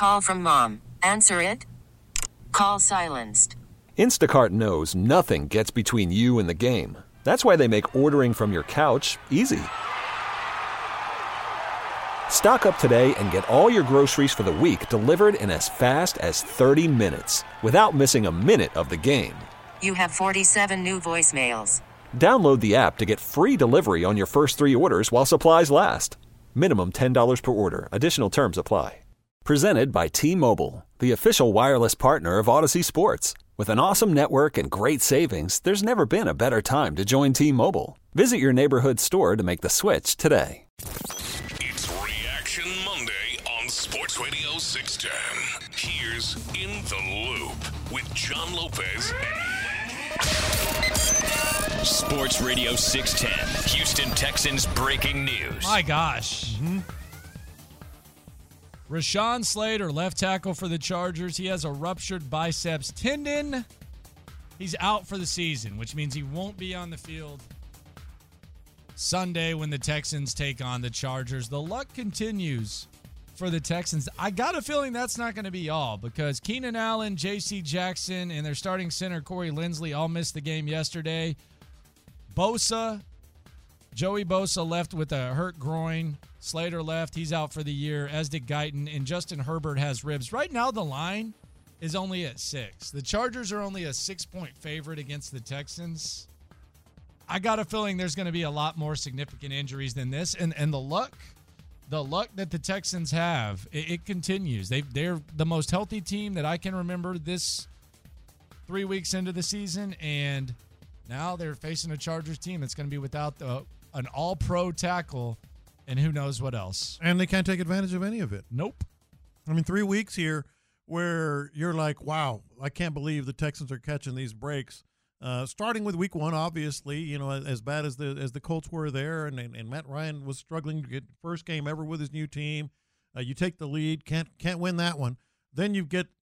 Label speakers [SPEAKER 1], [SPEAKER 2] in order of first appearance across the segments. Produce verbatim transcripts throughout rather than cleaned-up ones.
[SPEAKER 1] Call from mom. Answer it. Call silenced.
[SPEAKER 2] Instacart knows nothing gets between you and the game. That's why they make ordering from your couch easy. Stock up today and get all your groceries for the week delivered in as fast as thirty minutes without missing a minute of the game.
[SPEAKER 1] You have forty-seven new voicemails.
[SPEAKER 2] Download the app to get free delivery on your first three orders while supplies last. Minimum ten dollars per order. Additional terms apply. Presented by T-Mobile, the official wireless partner of Odyssey Sports. With an awesome network and great savings, there's never been a better time to join T-Mobile. Visit your neighborhood store to make the switch today.
[SPEAKER 3] It's Reaction Monday on Sports Radio six ten. Here's In the Loop with John Lopez and Sports Radio six ten. Houston Texans breaking news.
[SPEAKER 4] My gosh. Mm-hmm. Rashawn Slater, left tackle for the Chargers. He has a ruptured biceps tendon. He's out for the season, which means he won't be on the field Sunday when the Texans take on the Chargers. The luck continues for the Texans. I got a feeling that's not going to be all because Keenan Allen, J C Jackson, and their starting center, Corey Linsley, all missed the game yesterday. Bosa, Joey Bosa left with a hurt groin. Slater left. He's out for the year, as did Guyton, and Justin Herbert has ribs. Right now, the line is only at six. The Chargers are only a six-point favorite against the Texans. I got a feeling there's going to be a lot more significant injuries than this, and and the luck, the luck that the Texans have, it, it continues. They they're the most healthy team that I can remember this three weeks into the season, and now they're facing a Chargers team that's going to be without the, an all-pro tackle. And who knows what else.
[SPEAKER 5] And they can't take advantage of any of it.
[SPEAKER 4] Nope.
[SPEAKER 5] I mean, three weeks here where you're like, wow, I can't believe the Texans are catching these breaks. Uh, starting with week one, obviously, you know, as bad as the as the Colts were there, and, and, and Matt Ryan was struggling to get first game ever with his new team. Uh, you take the lead, can't can't win that one. Then you get,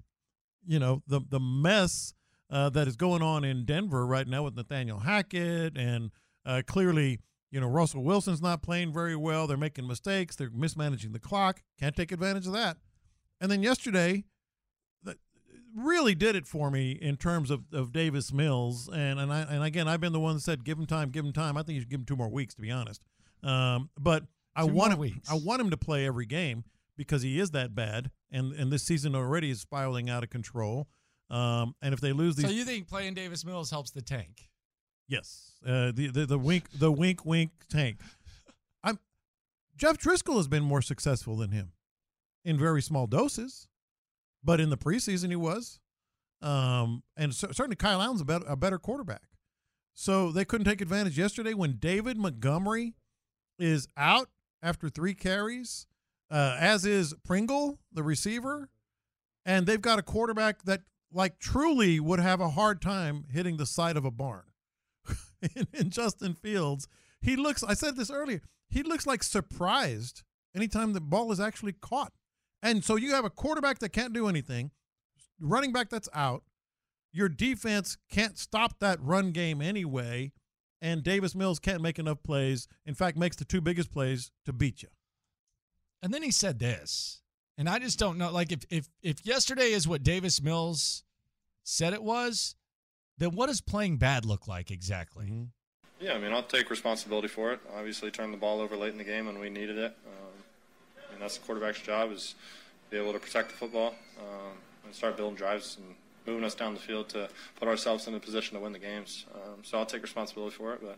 [SPEAKER 5] you know, the, the mess uh, that is going on in Denver right now with Nathaniel Hackett, and uh, clearly – you know, Russell Wilson's not playing very well. They're making mistakes. They're mismanaging the clock. Can't take advantage of that. And then yesterday, that really did it for me in terms of, of Davis Mills. And and I and again, I've been the one that said, give him time, give him time. I think you should give him two more weeks, to be honest. Um, but I
[SPEAKER 4] two
[SPEAKER 5] want him.
[SPEAKER 4] Weeks.
[SPEAKER 5] I want him to play every game because he is that bad. And and this season already is spiraling out of control. Um, and if they lose these,
[SPEAKER 4] so you think playing Davis Mills helps the tank?
[SPEAKER 5] Yes, uh, the, the the wink the wink wink tank. I'm Jeff Driscoll has been more successful than him in very small doses, but in the preseason he was, um, and c- certainly Kyle Allen's a better a better quarterback. So they couldn't take advantage yesterday when David Montgomery is out after three carries, uh, as is Pringle, the receiver, and they've got a quarterback that like truly would have a hard time hitting the side of a barn. in, in Justin Fields, he looks, I said this earlier, he looks like surprised anytime the ball is actually caught. And so you have a quarterback that can't do anything, running back that's out, your defense can't stop that run game anyway, and Davis Mills can't make enough plays, in fact, makes the two biggest plays to beat you.
[SPEAKER 4] And then he said this, and I just don't know, like if if if yesterday is what Davis Mills said it was, then what does playing bad look like exactly?
[SPEAKER 5] Mm-hmm.
[SPEAKER 6] Yeah, I mean, I'll take responsibility for it. Obviously, turned the ball over late in the game when we needed it. Um, I mean, that's the quarterback's job, is be able to protect the football um, and start building drives and moving us down the field to put ourselves in a position to win the games. Um, so I'll take responsibility for it, but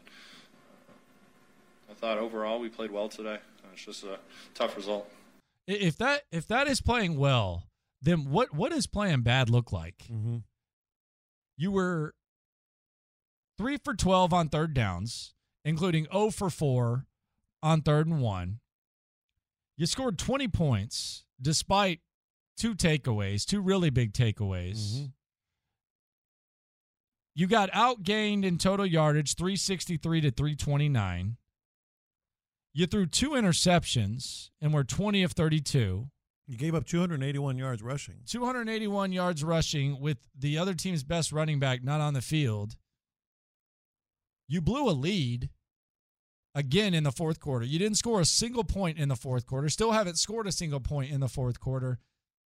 [SPEAKER 6] uh, I thought overall we played well today. It's just a tough result.
[SPEAKER 4] If that if that is playing well, then what what does playing bad look like?
[SPEAKER 5] Mm-hmm.
[SPEAKER 4] You were three for twelve on third downs, including zero for four on third and one. You scored twenty points despite two takeaways, two really big takeaways.
[SPEAKER 5] Mm-hmm.
[SPEAKER 4] You got outgained in total yardage, three sixty-three to three twenty-nine. You threw two interceptions and were twenty of thirty-two.
[SPEAKER 5] You gave up two hundred eighty-one yards rushing.
[SPEAKER 4] two hundred eighty-one yards rushing with the other team's best running back not on the field. You blew a lead again in the fourth quarter. You didn't score a single point in the fourth quarter. Still haven't scored a single point in the fourth quarter.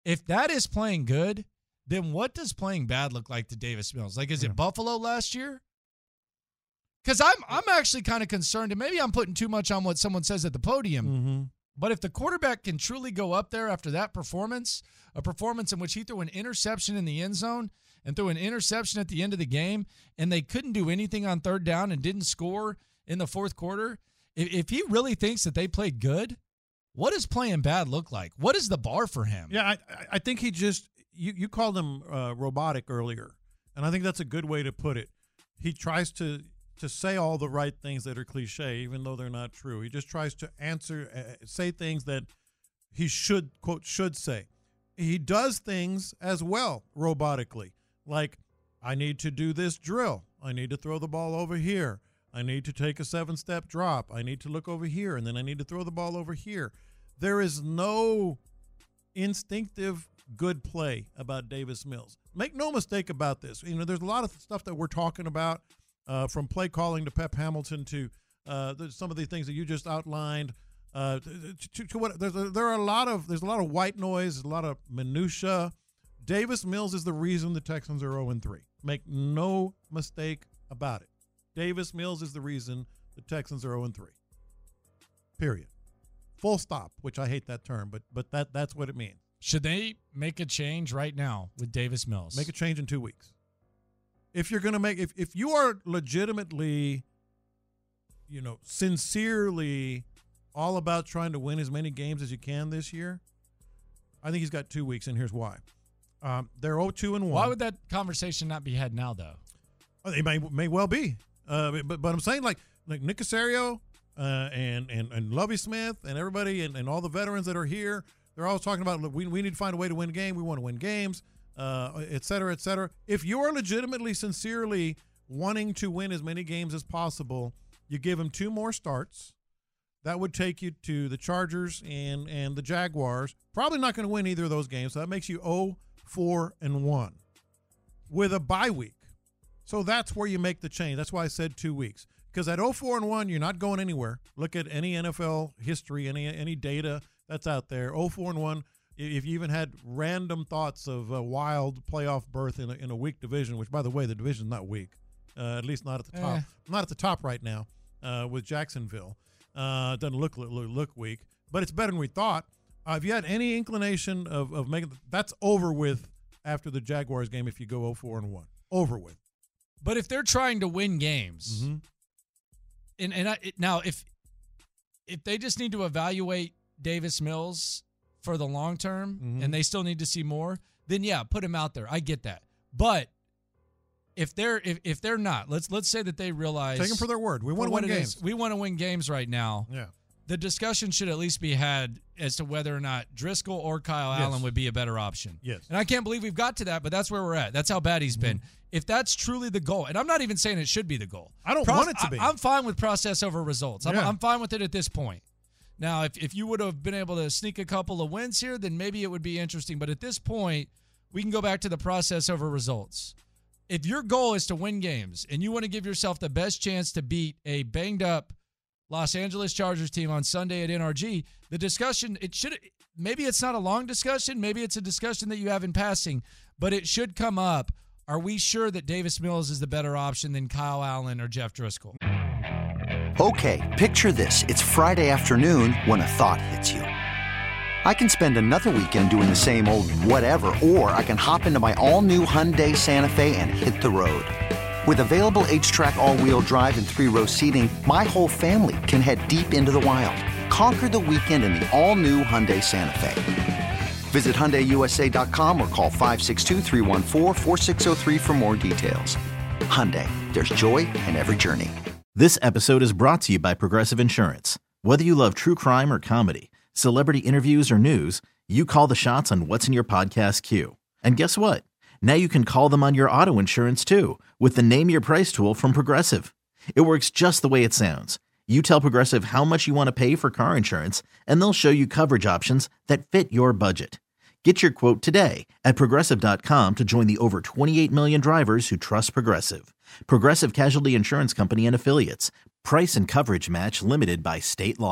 [SPEAKER 4] If that is playing good, then what does playing bad look like to Davis Mills? Like, is
[SPEAKER 5] Yeah.
[SPEAKER 4] it Buffalo last year? Because I'm I'm actually kind of concerned, and maybe I'm putting too much on what someone says at the podium.
[SPEAKER 5] Mm-hmm.
[SPEAKER 4] But if the quarterback can truly go up there after that performance, a performance in which he threw an interception in the end zone and threw an interception at the end of the game, and they couldn't do anything on third down and didn't score in the fourth quarter, if, if he really thinks that they played good, what does playing bad look like? What is the bar for him?
[SPEAKER 5] Yeah, I, I think he just you, you called him uh, robotic earlier, and I think that's a good way to put it. He tries to to say all the right things that are cliche, even though they're not true. He just tries to answer, uh, say things that he should, quote, should say. He does things as well robotically, like, I need to do this drill. I need to throw the ball over here. I need to take a seven-step drop. I need to look over here, and then I need to throw the ball over here. There is no instinctive good play about Davis Mills. Make no mistake about this. You know, there's a lot of stuff that we're talking about, uh, from play calling to Pep Hamilton to uh, some of the things that you just outlined. Uh, to, to what there's a, there are a lot of there's a lot of white noise, a lot of minutia. Davis Mills is the reason the Texans are oh and three. Make no mistake about it. Davis Mills is the reason the Texans are oh and three. Period. Full stop, which I hate that term, but but that that's what it means.
[SPEAKER 4] Should they make a change right now with Davis Mills?
[SPEAKER 5] Make a change in two weeks. If you're going to make if if you are legitimately, you know, sincerely all about trying to win as many games as you can this year, I think he's got two weeks, and here's why. Um, they're oh two and one.
[SPEAKER 4] Why would that conversation not be had now, though?
[SPEAKER 5] Oh, they may may well be, uh, but but I'm saying like like Nick Caserio uh, and and and Lovie Smith and everybody and, and all the veterans that are here, they're all talking about we we need to find a way to win a game. We want to win games, uh, et cetera, et cetera. If you are legitimately, sincerely wanting to win as many games as possible, you give him two more starts. That would take you to the Chargers and and the Jaguars. Probably not going to win either of those games. So that makes you oh four and one with a bye week. So that's where you make the change. That's why I said two weeks. Because at oh four and one, you're not going anywhere. Look at any N F L history, any any data that's out there. oh four and one, if you even had random thoughts of a wild playoff berth in a, in a weak division, which, by the way, the division's not weak, uh, at least not at the top.
[SPEAKER 4] Eh.
[SPEAKER 5] Not at the top right now uh, with Jacksonville. Uh, doesn't look, look look weak, but it's better than we thought. Uh, if you had any inclination of, of making – that's over with after the Jaguars game if you go oh four and one. Over with.
[SPEAKER 4] But if they're trying to win games,
[SPEAKER 5] Mm-hmm.
[SPEAKER 4] and and I, it, now if if they just need to evaluate Davis Mills for the long term,
[SPEAKER 5] Mhm.
[SPEAKER 4] and they still need to see more, then yeah, put him out there. I get that. But if they're if, if they're not, let's let's say that they realize
[SPEAKER 5] Take them for their word. We
[SPEAKER 4] for
[SPEAKER 5] want to
[SPEAKER 4] what
[SPEAKER 5] win
[SPEAKER 4] it
[SPEAKER 5] games.
[SPEAKER 4] is, we want to win games right now.
[SPEAKER 5] Yeah.
[SPEAKER 4] The discussion should at least be had as to whether or not Driscoll or Kyle
[SPEAKER 5] Yes.
[SPEAKER 4] Allen would be a better option.
[SPEAKER 5] Yes.
[SPEAKER 4] And I can't believe we've got to that, but that's where we're at. That's how bad he's been. If that's truly the goal, and I'm not even saying it should be the goal.
[SPEAKER 5] I don't
[SPEAKER 4] Proc-
[SPEAKER 5] want it to be.
[SPEAKER 4] I, I'm fine with process over results. I'm,
[SPEAKER 5] Yeah.
[SPEAKER 4] I'm fine with it at this point. Now, if, if you would have been able to sneak a couple of wins here, then maybe it would be interesting. But at this point, we can go back to the process over results. If your goal is to win games and you want to give yourself the best chance to beat a banged-up Los Angeles Chargers team on Sunday at N R G, the discussion, it should maybe it's not a long discussion, maybe it's a discussion that you have in passing, but it should come up. Are we sure that Davis Mills is the better option than Kyle Allen or Jeff Driscoll?
[SPEAKER 7] Okay, picture this. It's Friday afternoon when a thought hits you. I can spend another weekend doing the same old whatever, or I can hop into my all-new Hyundai Santa Fe and hit the road. With available H-Track all-wheel drive and three-row seating, my whole family can head deep into the wild. Conquer the weekend in the all-new Hyundai Santa Fe. Visit Hyundai U S A dot com or call five six two, three one four, four six zero three for more details. Hyundai, there's joy in every journey.
[SPEAKER 8] This episode is brought to you by Progressive Insurance. Whether you love true crime or comedy, celebrity interviews or news, you call the shots on what's in your podcast queue. And guess what? Now you can call them on your auto insurance too with the Name Your Price tool from Progressive. It works just the way it sounds. You tell Progressive how much you want to pay for car insurance, and they'll show you coverage options that fit your budget. Get your quote today at Progressive dot com to join the over twenty-eight million drivers who trust Progressive. Progressive Casualty Insurance Company and Affiliates. Price and coverage match limited by state law.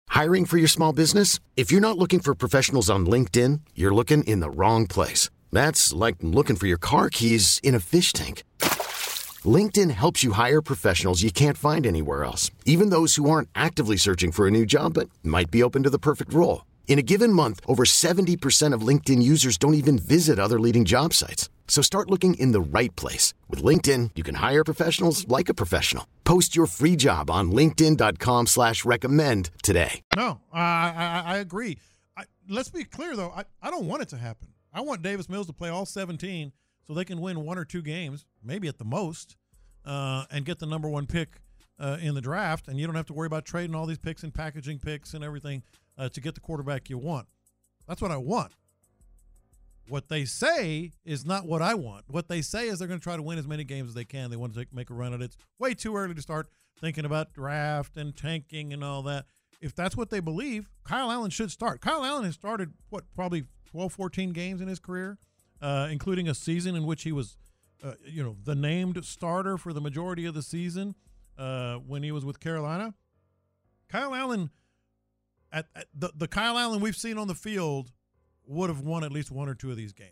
[SPEAKER 9] Hiring for your small business? If you're not looking for professionals on LinkedIn, you're looking in the wrong place. That's like looking for your car keys in a fish tank. LinkedIn helps you hire professionals you can't find anywhere else, even those who aren't actively searching for a new job but might be open to the perfect role. In a given month, over seventy percent of LinkedIn users don't even visit other leading job sites. So start looking in the right place. With LinkedIn, you can hire professionals like a professional. Post your free job on linkedin.com slash recommend today.
[SPEAKER 5] No, I, I, I agree. I, let's be clear, though. I, I don't want it to happen. I want Davis Mills to play all seventeen so they can win one or two games, maybe at the most, uh, and get the number one pick uh, in the draft. And you don't have to worry about trading all these picks and packaging picks and everything uh, to get the quarterback you want. That's what I want. What they say is not what I want. What they say is they're going to try to win as many games as they can. They want to take, make a run at it. It's way too early to start thinking about draft and tanking and all that. If that's what they believe, Kyle Allen should start. Kyle Allen has started, what, probably twelve, fourteen games in his career, uh, including a season in which he was, uh, you know, the named starter for the majority of the season uh, when he was with Carolina. Kyle Allen, at, at the, the Kyle Allen we've seen on the field would have won at least one or two of these games.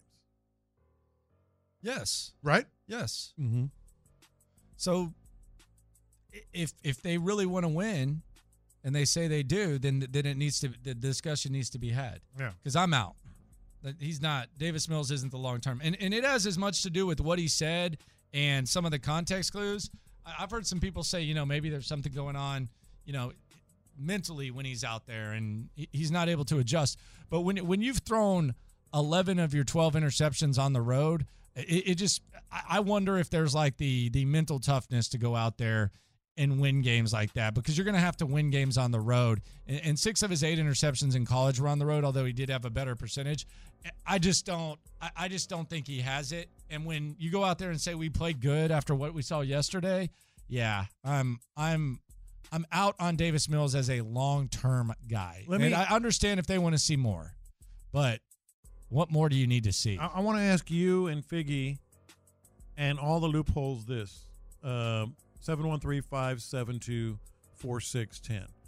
[SPEAKER 4] Yes.
[SPEAKER 5] Right?
[SPEAKER 4] Yes.
[SPEAKER 5] Mm-hmm.
[SPEAKER 4] So if if they really want to win and they say they do, then then it needs to the discussion needs to be had.
[SPEAKER 5] Yeah.
[SPEAKER 4] Because I'm out. He's not Davis Mills isn't the long term. And and it has as much to do with what he said and some of the context clues. I've heard some people say, you know, maybe there's something going on, you know, mentally when he's out there and he's not able to adjust. But when when you've thrown eleven of your twelve interceptions on the road, it, it just I wonder if there's like the the mental toughness to go out there and win games like that, because you're going to have to win games on the road. And, and six of his eight interceptions in college were on the road, although he did have a better percentage. I just don't I, I just don't think he has it. And when you go out there and say we played good after what we saw yesterday, yeah, I'm I'm I'm out on Davis Mills as a long-term guy. Let me, and I understand if they want to see more, but what more do you need to see?
[SPEAKER 5] I, I want to ask you and Figgy and all the loopholes this. Uh, seven one three, five seven two, four six one zero.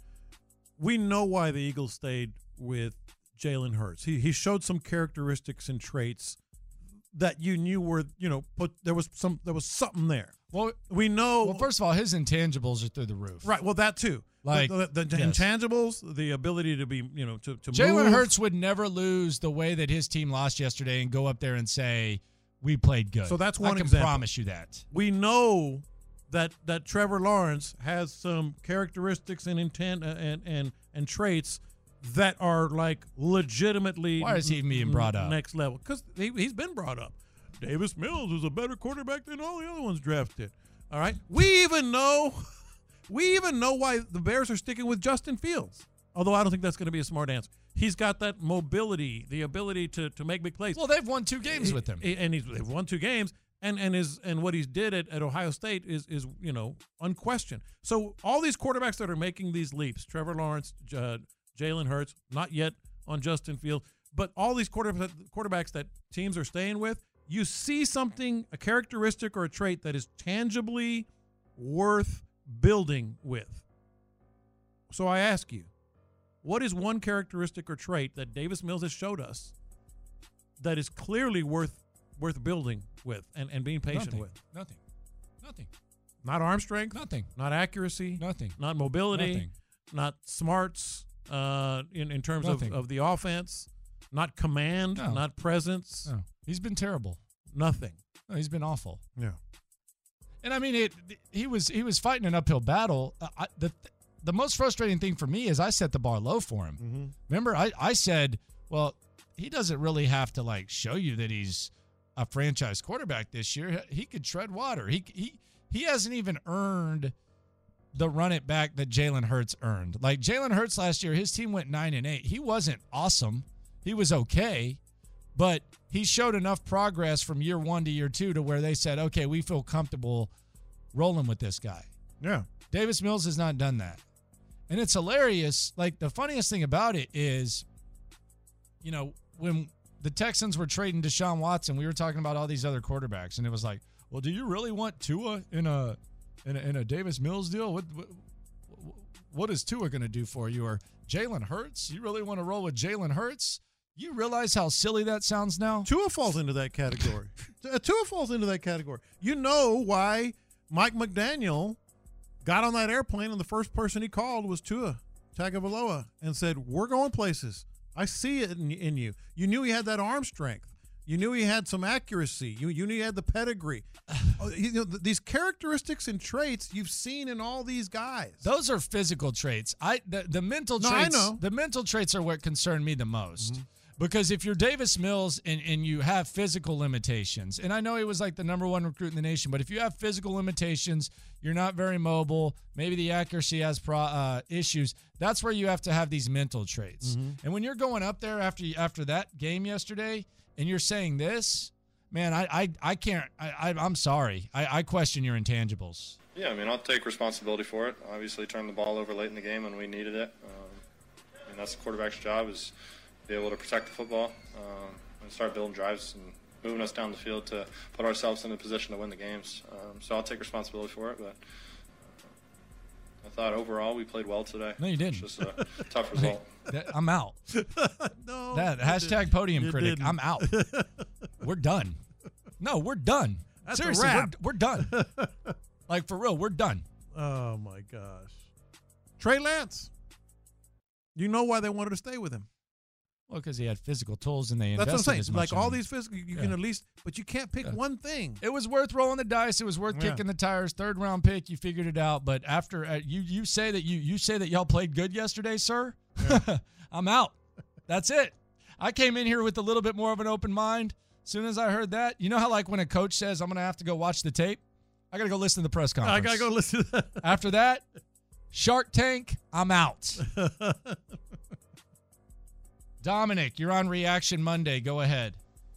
[SPEAKER 5] We know why the Eagles stayed with Jalen Hurts. He he showed some characteristics and traits that you knew were, you know, put there was some there was something there.
[SPEAKER 4] Well,
[SPEAKER 5] we know.
[SPEAKER 4] Well, first of all, his intangibles are through the roof.
[SPEAKER 5] Right. Well, that too.
[SPEAKER 4] Like
[SPEAKER 5] the, the, the
[SPEAKER 4] yes.
[SPEAKER 5] intangibles, the ability to be, you know, to to
[SPEAKER 4] Jalen
[SPEAKER 5] move.
[SPEAKER 4] Hurts would never lose the way that his team lost yesterday and go up there and say we played good.
[SPEAKER 5] So that's one
[SPEAKER 4] I can
[SPEAKER 5] example.
[SPEAKER 4] promise you that.
[SPEAKER 5] We know that that Trevor Lawrence has some characteristics and intent and and and traits that are like legitimately.
[SPEAKER 4] Why is he even being brought up?
[SPEAKER 5] Next level, because he, he's been brought up. Davis Mills is a better quarterback than all the other ones drafted. All right, we even know, we even know why the Bears are sticking with Justin Fields. Although I don't think that's going to be a smart answer. He's got that mobility, the ability to to make big plays.
[SPEAKER 4] Well, they've won two games
[SPEAKER 5] he,
[SPEAKER 4] with him,
[SPEAKER 5] and he's they've won two games. And and his and what he's did at, at Ohio State is is you know unquestioned. So all these quarterbacks that are making these leaps, Trevor Lawrence, uh, Jalen Hurts, not yet on Justin Fields, but all these quarterbacks quarterbacks that teams are staying with, you see something, a characteristic or a trait that is tangibly worth building with. So I ask you, what is one characteristic or trait that Davis Mills has showed us that is clearly worth worth building with and, and being patient
[SPEAKER 4] Nothing.
[SPEAKER 5] with?
[SPEAKER 4] Nothing. Nothing.
[SPEAKER 5] Not arm strength.
[SPEAKER 4] Nothing.
[SPEAKER 5] Not accuracy.
[SPEAKER 4] Nothing.
[SPEAKER 5] Not mobility.
[SPEAKER 4] Nothing.
[SPEAKER 5] Not smarts uh, in, in terms of,
[SPEAKER 4] Nothing.
[SPEAKER 5] of the offense. Not command.
[SPEAKER 4] No.
[SPEAKER 5] Not presence.
[SPEAKER 4] No. He's been terrible.
[SPEAKER 5] Nothing.
[SPEAKER 4] No, he's been awful.
[SPEAKER 5] Yeah.
[SPEAKER 4] And I mean, it. He was he was fighting an uphill battle. Uh, I, the the most frustrating thing for me is I set the bar low for him.
[SPEAKER 5] Mm-hmm.
[SPEAKER 4] Remember, I, I said, well, he doesn't really have to like show you that he's a franchise quarterback this year. He could tread water. He he he hasn't even earned the run it back that Jalen Hurts earned. Like Jalen Hurts last year, his team went nine and eight. He wasn't awesome. He was okay, but he showed enough progress from year one to year two to where they said, okay, we feel comfortable rolling with this guy.
[SPEAKER 5] Yeah.
[SPEAKER 4] Davis Mills has not done that. And it's hilarious. Like, the funniest thing about it is, you know, when the Texans were trading Deshaun Watson, we were talking about all these other quarterbacks, and it was like, well, do you really want Tua in a in a, in a Davis Mills deal? What, what what is Tua going to do for you? Or Jalen Hurts? You really want to roll with Jalen Hurts? You realize how silly that sounds now?
[SPEAKER 5] Tua falls into that category. Tua falls into that category. You know why Mike McDaniel got on that airplane and the first person he called was Tua Tagovailoa and said, we're going places. I see it in, in you. You knew he had that arm strength. You knew he had some accuracy. You, you knew he had the pedigree. Oh, you know, th- these characteristics and traits you've seen in all these guys.
[SPEAKER 4] Those are physical traits. I the, the mental
[SPEAKER 5] No,
[SPEAKER 4] traits.
[SPEAKER 5] I know.
[SPEAKER 4] The mental traits are what concern me the most.
[SPEAKER 5] Mm-hmm.
[SPEAKER 4] Because if you're Davis Mills and, and you have physical limitations, and I know he was like the number one recruit in the nation, but if you have physical limitations, you're not very mobile, maybe the accuracy has pro, uh, issues, that's where you have to have these mental traits.
[SPEAKER 5] Mm-hmm.
[SPEAKER 4] And when you're going up there after after that game yesterday and you're saying this, man, I I, I can't, I, I, I'm sorry. I, I question your intangibles.
[SPEAKER 6] Yeah, I mean, I'll take responsibility for it. Obviously, turned the ball over late in the game when we needed it. Um, I mean, that's the quarterback's job, is be able to protect the football um, and start building drives and moving us down the field to put ourselves in a position to win the games. Um, so I'll take responsibility for it, but uh, I thought overall we played well today.
[SPEAKER 4] No, you didn't.
[SPEAKER 6] It's just a tough result.
[SPEAKER 4] That- I'm out.
[SPEAKER 5] no,
[SPEAKER 4] That
[SPEAKER 5] you
[SPEAKER 4] hashtag
[SPEAKER 5] didn't.
[SPEAKER 4] podium
[SPEAKER 5] You
[SPEAKER 4] critic.
[SPEAKER 5] didn't.
[SPEAKER 4] I'm out. We're done. No, we're done.
[SPEAKER 5] That's a
[SPEAKER 4] Seriously, we're,
[SPEAKER 5] wrap.
[SPEAKER 4] we're done. Like, for real, we're done.
[SPEAKER 5] Oh, my gosh. Trey Lance. You know why they wanted to stay with him.
[SPEAKER 4] Well, because he had physical tools and they
[SPEAKER 5] That's
[SPEAKER 4] invested
[SPEAKER 5] what I'm saying.
[SPEAKER 4] as much
[SPEAKER 5] Like
[SPEAKER 4] in
[SPEAKER 5] all
[SPEAKER 4] him.
[SPEAKER 5] these physical, you
[SPEAKER 4] Yeah.
[SPEAKER 5] can at least, but you can't pick
[SPEAKER 4] Yeah.
[SPEAKER 5] one thing.
[SPEAKER 4] It was worth rolling the dice. It was worth
[SPEAKER 5] Yeah.
[SPEAKER 4] kicking the tires. Third round pick, you figured it out. But after uh, you, you say that you you say that y'all played good yesterday, sir. I'm out. That's it. I came in here with a little bit more of an open mind. As soon as I heard that, you know how like when a coach says, "I'm going to have to go watch the tape," I got to go listen to the press conference.
[SPEAKER 5] I got to go listen to that.
[SPEAKER 4] After that, Shark Tank, I'm out. Dominic, you're on Reaction Monday. Go ahead.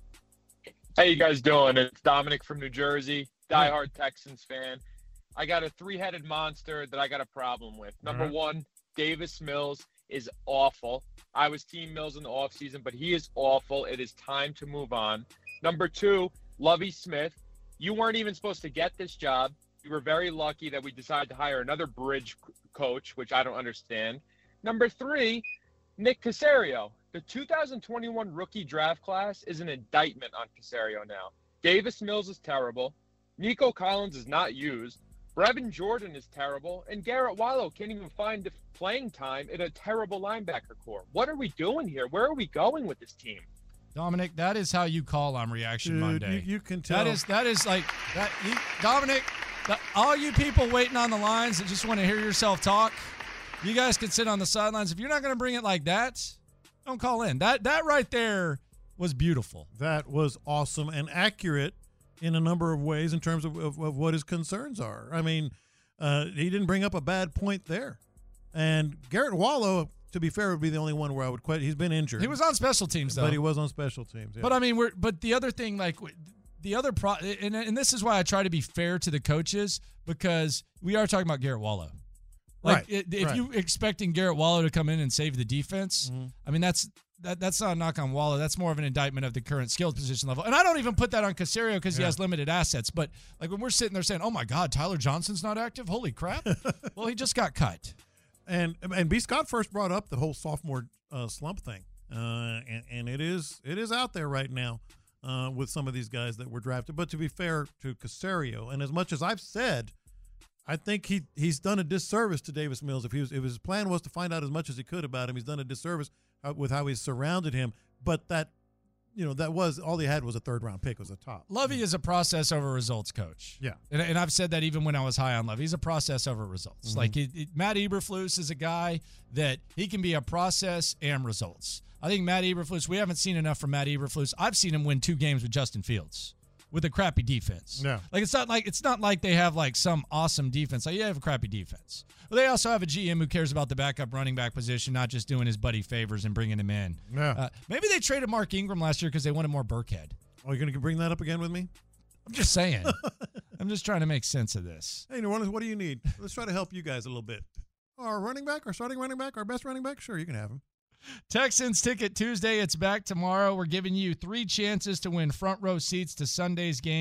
[SPEAKER 10] How you guys doing? It's Dominic from New Jersey, diehard Texans fan. I got a three-headed monster that I got a problem with. Number
[SPEAKER 5] right.
[SPEAKER 10] one, Davis Mills is awful. I was Team Mills in the offseason, but he is awful. It is time to move on. Number two, Lovie Smith. You weren't even supposed to get this job. You were very lucky that we decided to hire another bridge c- coach, which I don't understand. Number three, Nick Caserio. The two thousand twenty-one rookie draft class is an indictment on Caserio now. Davis Mills is terrible. Nico Collins is not used. Brevin Jordan is terrible. And Garrett Wallow can't even find playing time in a terrible linebacker core. What are we doing here? Where are we going with this team?
[SPEAKER 4] Dominic, that is how you call on Reaction
[SPEAKER 5] Dude,
[SPEAKER 4] Monday.
[SPEAKER 5] You, you can tell.
[SPEAKER 4] That is that is like that. You, Dominic, the, all you people waiting on the lines that just want to hear yourself talk, you guys can sit on the sidelines. If you're not going to bring it like that, don't call in. That that right there was beautiful.
[SPEAKER 5] That was awesome and accurate in a number of ways in terms of, of, of what his concerns are. I mean, uh, he didn't bring up a bad point there. And Garrett Wallow, to be fair, would be the only one where I would quit. He's been injured.
[SPEAKER 4] He was on special teams though.
[SPEAKER 5] But he was on special teams. Yeah.
[SPEAKER 4] But I mean, we're but the other thing, like the other pro, and and this is why I try to be fair to the coaches, because we are talking about Garrett Wallow. Like
[SPEAKER 5] Right,
[SPEAKER 4] it, if
[SPEAKER 5] right.
[SPEAKER 4] you expecting Garrett Wallow to come in and save the defense,
[SPEAKER 5] Mm-hmm.
[SPEAKER 4] I mean that's that that's not a knock on Wallow. That's more of an indictment of the current skilled position level. And I don't even put that on Caserio because he
[SPEAKER 5] Yeah.
[SPEAKER 4] has limited assets. But like when we're sitting there saying, "Oh my God, Tyler Johnson's not active. Holy crap!" Well, he just got cut.
[SPEAKER 5] And and B. Scott first brought up the whole sophomore uh, slump thing, uh, and, and it is it is out there right now uh, with some of these guys that were drafted. But to be fair to Caserio, and as much as I've said, I think he he's done a disservice to Davis Mills. If he was if his plan was to find out as much as he could about him, he's done a disservice uh, with how he's surrounded him. But that you know that was all he had was a third round pick, was a top.
[SPEAKER 4] Lovey is a process over results coach.
[SPEAKER 5] Yeah.
[SPEAKER 4] And, and I've said that even when I was high on Lovey. He's a process over results.
[SPEAKER 5] Mm-hmm.
[SPEAKER 4] Like it, it, Matt Eberflus is a guy that he can be a process and results. I think Matt Eberflus, we haven't seen enough from Matt Eberflus. I've seen him win two games with Justin Fields with a crappy defense.
[SPEAKER 5] Yeah.
[SPEAKER 4] Like it's not like it's not like they have like some awesome defense. Like, yeah, they have a crappy defense. But they also have a G M who cares about the backup running back position, not just doing his buddy favors and bringing him in.
[SPEAKER 5] Yeah.
[SPEAKER 4] Uh, maybe they traded Mark Ingram last year because they wanted more Burkhead.
[SPEAKER 5] Oh, you're going to bring that up again with me?
[SPEAKER 4] I'm just saying. I'm just trying to make sense of this.
[SPEAKER 5] Hey, Nuanez, what do you need? Let's try to help you guys a little bit. Our running back, our starting running back, our best running back? Sure, you can have him.
[SPEAKER 4] Texans Ticket Tuesday. It's back tomorrow. We're giving you three chances to win front row seats to Sunday's game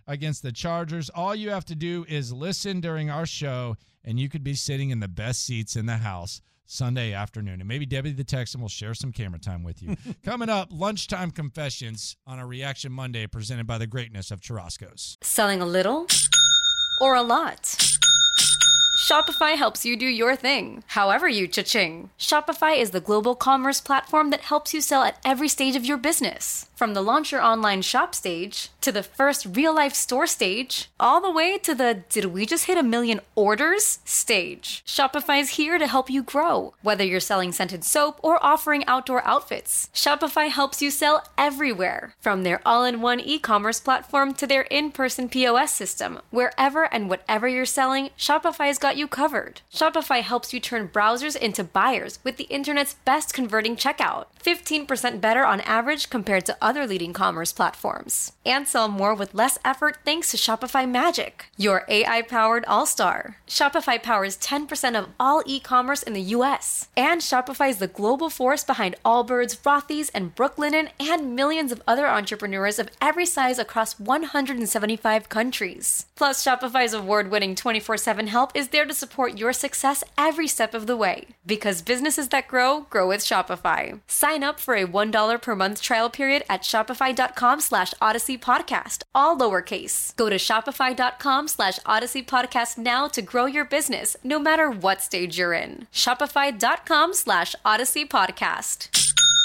[SPEAKER 4] against the Chargers. All you have to do is listen during our show, and you could be sitting in the best seats in the house Sunday afternoon. And maybe Debbie the Texan will share some camera time with you. Coming up, lunchtime confessions on a Reaction Monday presented by the greatness of Churrasco's.
[SPEAKER 11] Selling a little or a lot? Shopify helps you do your thing, however you cha-ching. Shopify is the global commerce platform that helps you sell at every stage of your business. From the launch your online shop stage, to the first real-life store stage, all the way to the did we just hit a million orders stage. Shopify's here to help you grow. Whether you're selling scented soap or offering outdoor outfits, Shopify helps you sell everywhere. From their all-in-one e-commerce platform to their in-person P O S system, wherever and whatever you're selling, Shopify's got you covered. Shopify helps you turn browsers into buyers with the internet's best converting checkout. fifteen percent better on average compared to other leading commerce platforms. And sell more with less effort thanks to Shopify Magic, your A I-powered all-star. Shopify powers ten percent of all e-commerce in the U S. And Shopify is the global force behind Allbirds, Rothy's, and Brooklinen, and millions of other entrepreneurs of every size across one hundred seventy-five countries. Plus, Shopify's award-winning twenty-four seven help is there to support your success every step of the way. Because businesses that grow, grow with Shopify. Sign up for a one dollar per month trial period at shopify.com slash Odyssey Podcast, all lowercase. Go to shopify.com slash Odyssey Podcast now to grow your business, no matter what stage you're in. Shopify.com slash Odyssey Podcast.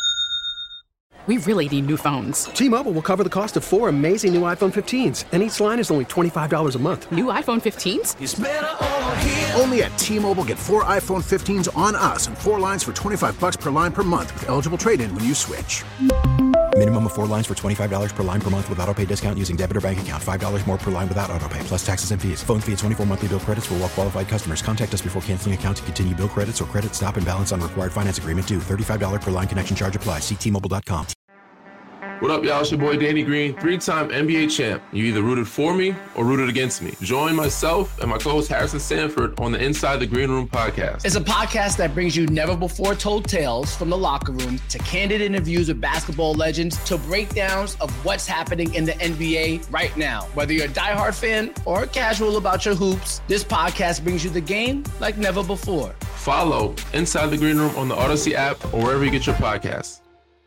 [SPEAKER 12] We really need new phones.
[SPEAKER 13] T-Mobile will cover the cost of four amazing new iPhone fifteens, and each line is only twenty-five dollars a month.
[SPEAKER 12] New iPhone fifteens?
[SPEAKER 14] It's better over here. Only at T-Mobile, get four iPhone fifteens on us and four lines for twenty-five bucks per line per month with eligible trade-in when you switch.
[SPEAKER 15] Minimum of four lines for twenty-five dollars per line per month with autopay discount using debit or bank account. five dollars more per line without autopay, plus taxes and fees. Phone fee at twenty-four monthly bill credits for well-qualified customers. Contact us before canceling account to continue bill credits or credit stop and balance on required finance agreement due. thirty-five dollars per line connection charge applies. See T Mobile dot com.
[SPEAKER 16] What up, y'all? It's your boy Danny Green, three-time N B A champ. You either rooted for me or rooted against me. Join myself and my co-host Harrison Sanford on the Inside the Green Room podcast.
[SPEAKER 17] It's a podcast that brings you never-before-told tales from the locker room to candid interviews with basketball legends to breakdowns of what's happening in the N B A right now. Whether you're a diehard fan or casual about your hoops, this podcast brings you the game like never before.
[SPEAKER 16] Follow Inside the Green Room on the Odyssey app or wherever you get your podcasts.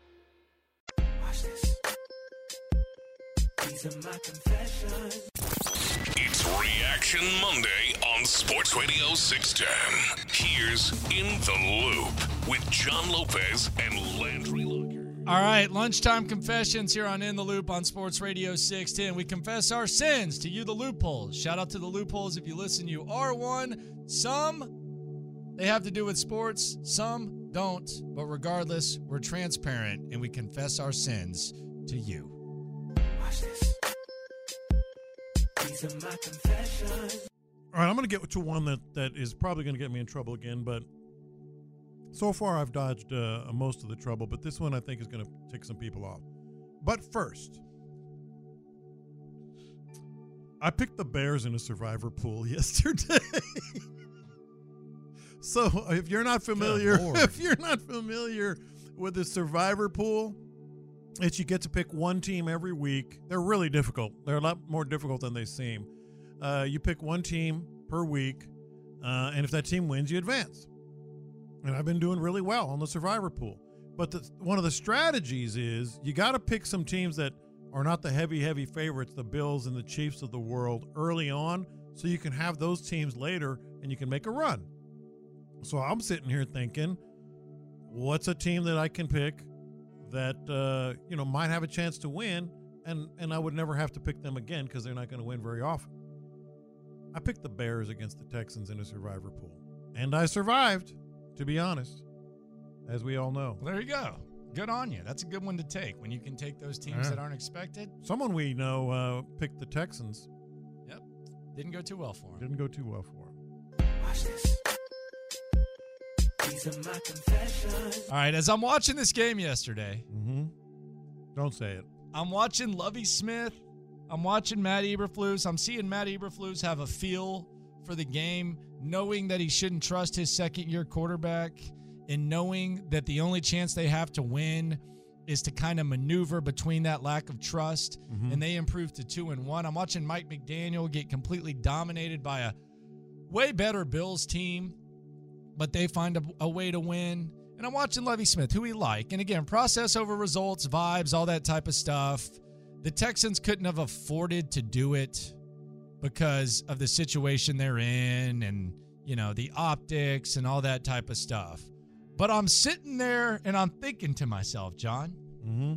[SPEAKER 3] It's Reaction Monday on Sports Radio six ten. Here's In the Loop with John Lopez and Landry Locker.
[SPEAKER 4] All right, lunchtime confessions here on In the Loop on Sports Radio six ten. We confess our sins to you, the loopholes. Shout out to the loopholes. If you listen, you are one. Some, they have to do with sports. Some don't. But regardless, we're transparent and we confess our sins to you. Watch this.
[SPEAKER 5] All right, I'm going to get to one that, that is probably going to get me in trouble again, but so far I've dodged uh, most of the trouble, but this one I think is going to tick some people off. But first, I picked the Bears in a survivor pool yesterday. So if you're not familiar, if you're not familiar with the survivor pool, it's you get to pick one team every week. They're really difficult. They're a lot more difficult than they seem. Uh, you pick one team per week, uh, and if that team wins, you advance. And I've been doing really well on the survivor pool. But the, one of the strategies is you got to pick some teams that are not the heavy, heavy favorites, the Bills and the Chiefs of the world, early on, so you can have those teams later and you can make a run. So I'm sitting here thinking, what's a team that I can pick that uh, you know might have a chance to win, and and I would never have to pick them again because they're not going to win very often. I picked the Bears against the Texans in a survivor pool, and I survived, to be honest, as we all know.
[SPEAKER 4] Well, there you go. Good on you. That's a good one to take when you can take those teams
[SPEAKER 5] Yeah.
[SPEAKER 4] that aren't expected.
[SPEAKER 5] Someone we know uh, picked the Texans.
[SPEAKER 4] Yep. Didn't go too well for them.
[SPEAKER 5] Didn't go too well for them.
[SPEAKER 14] Watch this. These are my confessions.
[SPEAKER 4] All right, as I'm watching this game yesterday,
[SPEAKER 5] Mm-hmm. Don't say it.
[SPEAKER 4] I'm watching Lovie Smith. I'm watching Matt Eberflus. I'm seeing Matt Eberflus have a feel for the game, knowing that he shouldn't trust his second-year quarterback and knowing that the only chance they have to win is to kind of maneuver between that lack of trust,
[SPEAKER 5] Mhm.
[SPEAKER 4] and they improved to two and one. I'm watching Mike McDaniel get completely dominated by a way better Bills team, but they find a, a way to win. And I'm watching Lovie Smith, who we like. And again, process over results, vibes, all that type of stuff. The Texans couldn't have afforded to do it because of the situation they're in and, you know, the optics and all that type of stuff. But I'm sitting there and I'm thinking to myself, John.
[SPEAKER 5] Mm-hmm.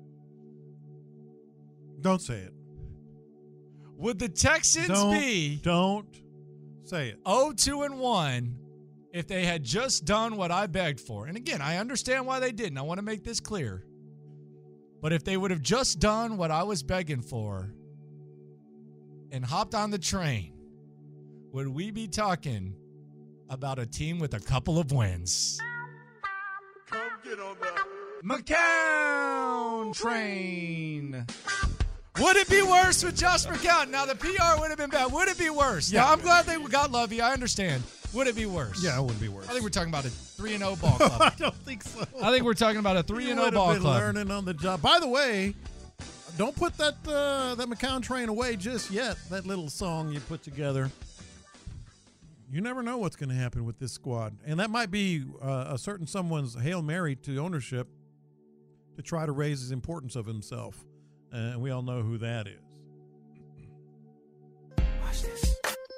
[SPEAKER 5] Don't say it.
[SPEAKER 4] Would the Texans
[SPEAKER 5] Don't,
[SPEAKER 4] be
[SPEAKER 5] don't say it.
[SPEAKER 4] oh two and one if they had just done what I begged for? And again, I understand why they didn't. I want to make this clear. But if they would have just done what I was begging for and hopped on the train, would we be talking about a team with a couple of wins?
[SPEAKER 3] Come get on that.
[SPEAKER 4] McCown train. Would it be worse with Josh McCown? Now, the P R would have been bad. Would it be worse?
[SPEAKER 5] Yeah.
[SPEAKER 4] Now, I'm glad they got Lovey. I understand. Would it be worse?
[SPEAKER 5] Yeah, it wouldn't be worse.
[SPEAKER 4] I think we're talking about a three and oh ball club.
[SPEAKER 5] I don't think so.
[SPEAKER 4] I think we're talking about a three and oh ball
[SPEAKER 5] been
[SPEAKER 4] club.
[SPEAKER 5] Learning on the job. By the way, don't put that uh, that McCown train away just yet. That little song you put together. You never know what's going to happen with this squad, and that might be uh, a certain someone's Hail Mary to ownership to try to raise his importance of himself, uh, and we all know who that is.
[SPEAKER 18] Watch this.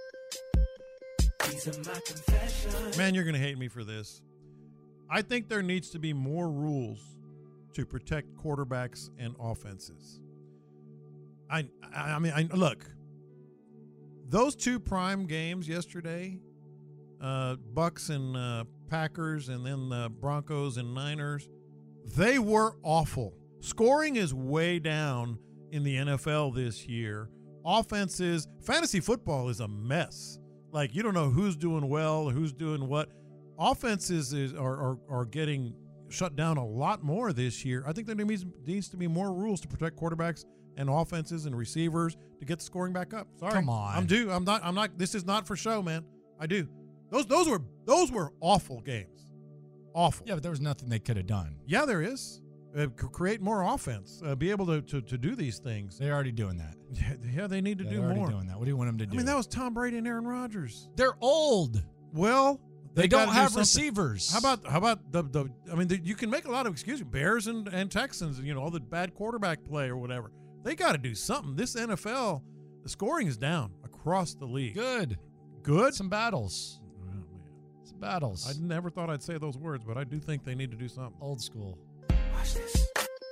[SPEAKER 18] These are my confessions.
[SPEAKER 5] Man, you're going to hate me for this. I think there needs to be more rules to protect quarterbacks and offenses. I, I, I mean, I, look, those two prime games yesterday, uh, Bucks and uh, Packers, and then the Broncos and Niners, they were awful. Scoring is way down in the N F L this year. Offenses, fantasy football is a mess. Like, you don't know who's doing well, who's doing what. Offenses is, are, are are getting shut down a lot more this year. I think there needs, needs to be more rules to protect quarterbacks and offenses and receivers to get the scoring back up. Sorry,
[SPEAKER 4] Come on.
[SPEAKER 5] I'm due. I'm not. I'm not. This is not for show, man. I do. Those those were those were awful games. Awful.
[SPEAKER 4] Yeah, but there was nothing they could have done.
[SPEAKER 5] Yeah, there is. Uh, c- create more offense. Uh, be able to, to to do these things.
[SPEAKER 4] They're already doing that.
[SPEAKER 5] Yeah, yeah they need to
[SPEAKER 4] Yeah,
[SPEAKER 5] do
[SPEAKER 4] they're already
[SPEAKER 5] more.
[SPEAKER 4] doing that. What do you want them to do?
[SPEAKER 5] I mean, that was Tom Brady and Aaron Rodgers.
[SPEAKER 4] They're old.
[SPEAKER 5] Well,
[SPEAKER 4] They,
[SPEAKER 5] gotta
[SPEAKER 4] don't
[SPEAKER 5] do
[SPEAKER 4] have
[SPEAKER 5] something.
[SPEAKER 4] receivers.
[SPEAKER 5] How about how about the the? I mean, the, you can make a lot of excuses. Bears and, and Texans, you know, all the bad quarterback play or whatever. They got to do something. This N F L, the scoring is down across the league.
[SPEAKER 4] Good.
[SPEAKER 5] Good.
[SPEAKER 4] Some battles.
[SPEAKER 5] Oh, man.
[SPEAKER 4] Some battles.
[SPEAKER 5] I never thought I'd say those words, but I do think they need to do something.
[SPEAKER 4] Old school.
[SPEAKER 18] Watch this.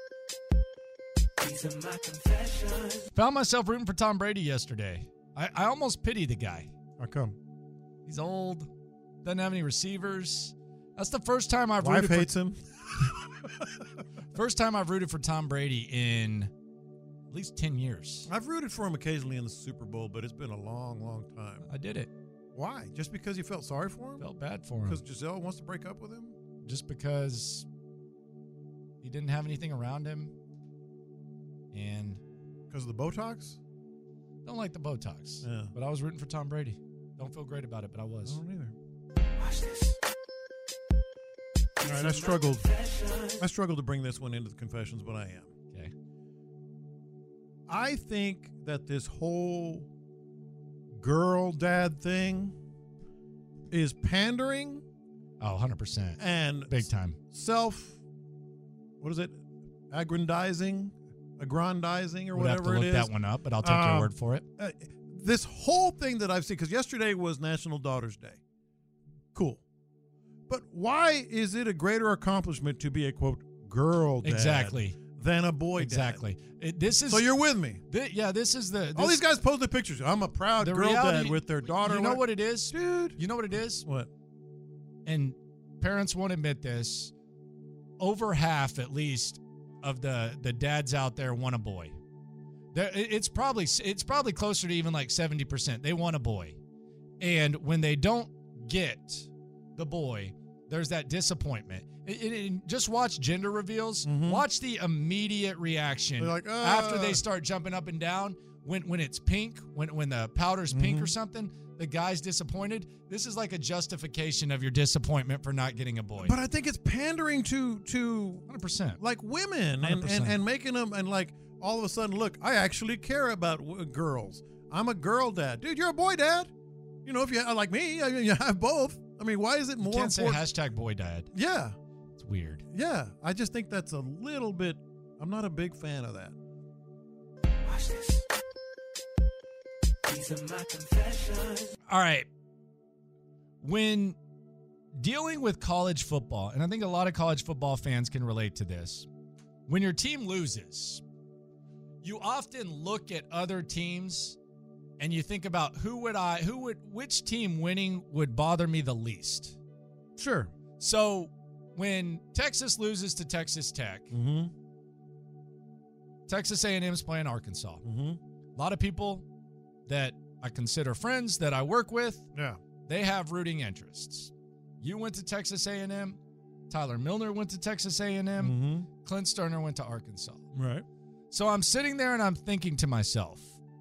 [SPEAKER 18] These are my confessions.
[SPEAKER 4] Found myself rooting for Tom Brady yesterday. I, I almost pity the guy.
[SPEAKER 5] How come?
[SPEAKER 4] He's old. Doesn't have any receivers. That's the first time I've
[SPEAKER 5] Wife
[SPEAKER 4] rooted
[SPEAKER 5] hates
[SPEAKER 4] for,
[SPEAKER 5] him.
[SPEAKER 4] First time I've rooted for Tom Brady in at least ten years.
[SPEAKER 5] I've rooted for him occasionally in the Super Bowl, but it's been a long, long time.
[SPEAKER 4] I did it.
[SPEAKER 5] Why? Just because you felt sorry for him?
[SPEAKER 4] Felt bad for him.
[SPEAKER 5] Because Giselle wants to break up with him?
[SPEAKER 4] Just because he didn't have anything around him. And
[SPEAKER 5] because of the Botox?
[SPEAKER 4] Don't like the Botox.
[SPEAKER 5] Yeah.
[SPEAKER 4] But I was rooting for Tom Brady. Don't feel great about it, but I was.
[SPEAKER 5] I don't either.
[SPEAKER 18] Watch this.
[SPEAKER 5] All right, I struggled. I struggled to bring this one into the confessions, but I am.
[SPEAKER 4] Okay.
[SPEAKER 5] I think that this whole girl dad thing is pandering.
[SPEAKER 4] Oh, one hundred percent.
[SPEAKER 5] And
[SPEAKER 4] big time.
[SPEAKER 5] Self, what is it? Aggrandizing? Aggrandizing or
[SPEAKER 4] Would
[SPEAKER 5] whatever
[SPEAKER 4] have to
[SPEAKER 5] it
[SPEAKER 4] look
[SPEAKER 5] is.
[SPEAKER 4] that one up, but I'll take
[SPEAKER 5] Um,
[SPEAKER 4] your word for it.
[SPEAKER 5] Uh, this whole thing that I've seen, because yesterday was National Daughters Day. Cool. But why is it a greater accomplishment to be a, quote, girl dad
[SPEAKER 4] Exactly.
[SPEAKER 5] than a boy
[SPEAKER 4] Exactly.
[SPEAKER 5] dad?
[SPEAKER 4] It, this is
[SPEAKER 5] So you're with me.
[SPEAKER 4] thi- yeah, this is the. This,
[SPEAKER 5] All these guys post the pictures. I'm a proud
[SPEAKER 4] the
[SPEAKER 5] girl
[SPEAKER 4] reality,
[SPEAKER 5] dad with their daughter.
[SPEAKER 4] You know what it is?
[SPEAKER 5] Dude.
[SPEAKER 4] You know what it is?
[SPEAKER 5] What?
[SPEAKER 4] And parents won't admit this. Over half, at least, of the, the dads out there want a boy. There, it- it's probably it's probably closer to even like seventy percent. They want a boy. And when they don't get the boy, there's that disappointment. It, it- it- just watch gender reveals. Watch the immediate reaction
[SPEAKER 5] They're like,
[SPEAKER 4] after they
[SPEAKER 5] "Ah."
[SPEAKER 4] start jumping up and down. When when it's pink, when when the powder's pink or something, the guy's disappointed. This is like a justification of your disappointment for not getting a boy.
[SPEAKER 5] But I think it's pandering to to
[SPEAKER 4] one hundred percent
[SPEAKER 5] like women and, and and making them and like all of a sudden, look, I actually care about w- girls. I'm a girl dad, dude. You're a boy dad. You know, if you like me, I mean, you have both. I mean, why is it more
[SPEAKER 4] You can't
[SPEAKER 5] important?
[SPEAKER 4] say hashtag boy dad.
[SPEAKER 5] Yeah,
[SPEAKER 4] it's weird.
[SPEAKER 5] Yeah, I just think that's a little bit. I'm not a big fan of that.
[SPEAKER 18] Watch this. These are my confessions.
[SPEAKER 4] All right. When dealing with college football, and I think a lot of college football fans can relate to this, when your team loses, you often look at other teams and you think about who would I, who would, which team winning would bother me the least.
[SPEAKER 5] Sure.
[SPEAKER 4] So when Texas loses to Texas Tech,
[SPEAKER 5] mm-hmm.
[SPEAKER 4] Texas A and M's playing Arkansas.
[SPEAKER 5] Mm-hmm.
[SPEAKER 4] A lot of people that I consider friends that I work with,
[SPEAKER 5] yeah,
[SPEAKER 4] they have rooting interests. You went to Texas A and M. Tyler Milner went to Texas A and M.
[SPEAKER 5] Mm-hmm.
[SPEAKER 4] Clint Sterner went to Arkansas.
[SPEAKER 5] Right.
[SPEAKER 4] So I'm sitting there and I'm thinking to myself,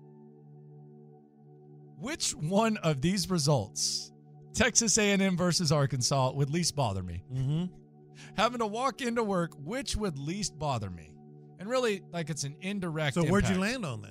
[SPEAKER 4] which one of these results, Texas A and M versus Arkansas, would least bother me?
[SPEAKER 5] Mm-hmm.
[SPEAKER 4] Having to walk into work, which would least bother me? And really, like, it's an indirect
[SPEAKER 5] So where'd you
[SPEAKER 4] impact.
[SPEAKER 5] land on that?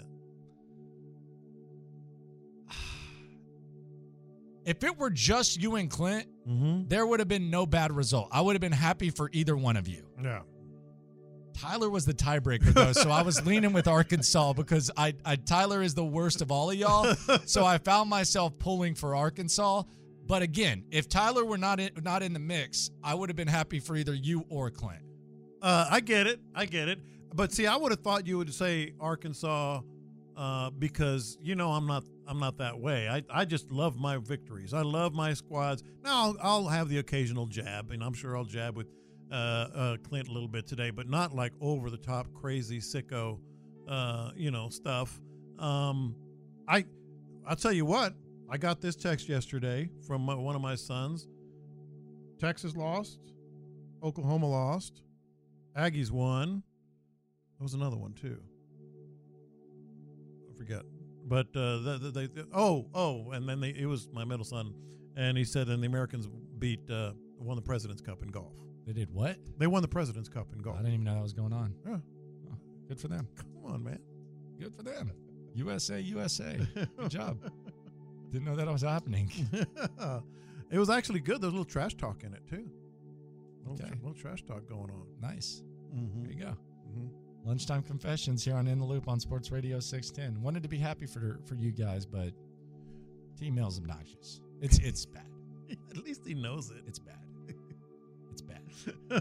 [SPEAKER 4] If it were just you and Clint,
[SPEAKER 5] mm-hmm.
[SPEAKER 4] there would have been no bad result. I would have been happy for either one of you.
[SPEAKER 5] Yeah.
[SPEAKER 4] Tyler was the tiebreaker, though, so I was leaning with Arkansas because I, I Tyler is the worst of all of y'all. So I found myself pulling for Arkansas. But again, if Tyler were not in, not in the mix, I would have been happy for either you or Clint.
[SPEAKER 5] Uh, I get it. I get it. But see, I would have thought you would say Arkansas uh, because, you know, I'm not I'm not that way. I, I just love my victories. I love my squads. Now, I'll, I'll have the occasional jab, and I'm sure I'll jab with uh, uh, Clint a little bit today, but not like over-the-top, crazy, sicko, uh, you know, stuff. Um, I, I'll tell you what. I got this text yesterday from my, one of my sons. Texas lost. Oklahoma lost. Aggies won. There was another one, too. I forget. But uh, they, they, they, oh, oh, and then they, it was my middle son, and he said, and the Americans beat, uh, won the President's Cup in golf.
[SPEAKER 4] They did what?
[SPEAKER 5] They won the President's Cup in golf.
[SPEAKER 4] I didn't even know that was going on.
[SPEAKER 5] Yeah.
[SPEAKER 4] Oh, good for them.
[SPEAKER 5] Come on, man.
[SPEAKER 4] Good for them. U S A, U S A. Good job. Didn't know that was happening.
[SPEAKER 5] It was actually good. There was a little trash talk in it, too. A little,
[SPEAKER 4] Okay.
[SPEAKER 5] tra- little trash talk going on.
[SPEAKER 4] Nice.
[SPEAKER 5] Mm-hmm.
[SPEAKER 4] There you go.
[SPEAKER 5] Mm-hmm.
[SPEAKER 4] Lunchtime Confessions here on In the Loop on Sports Radio six ten. Wanted to be happy for for you guys, but Team Mail's obnoxious. It's it's bad.
[SPEAKER 5] At least he knows it.
[SPEAKER 4] It's bad. It's bad.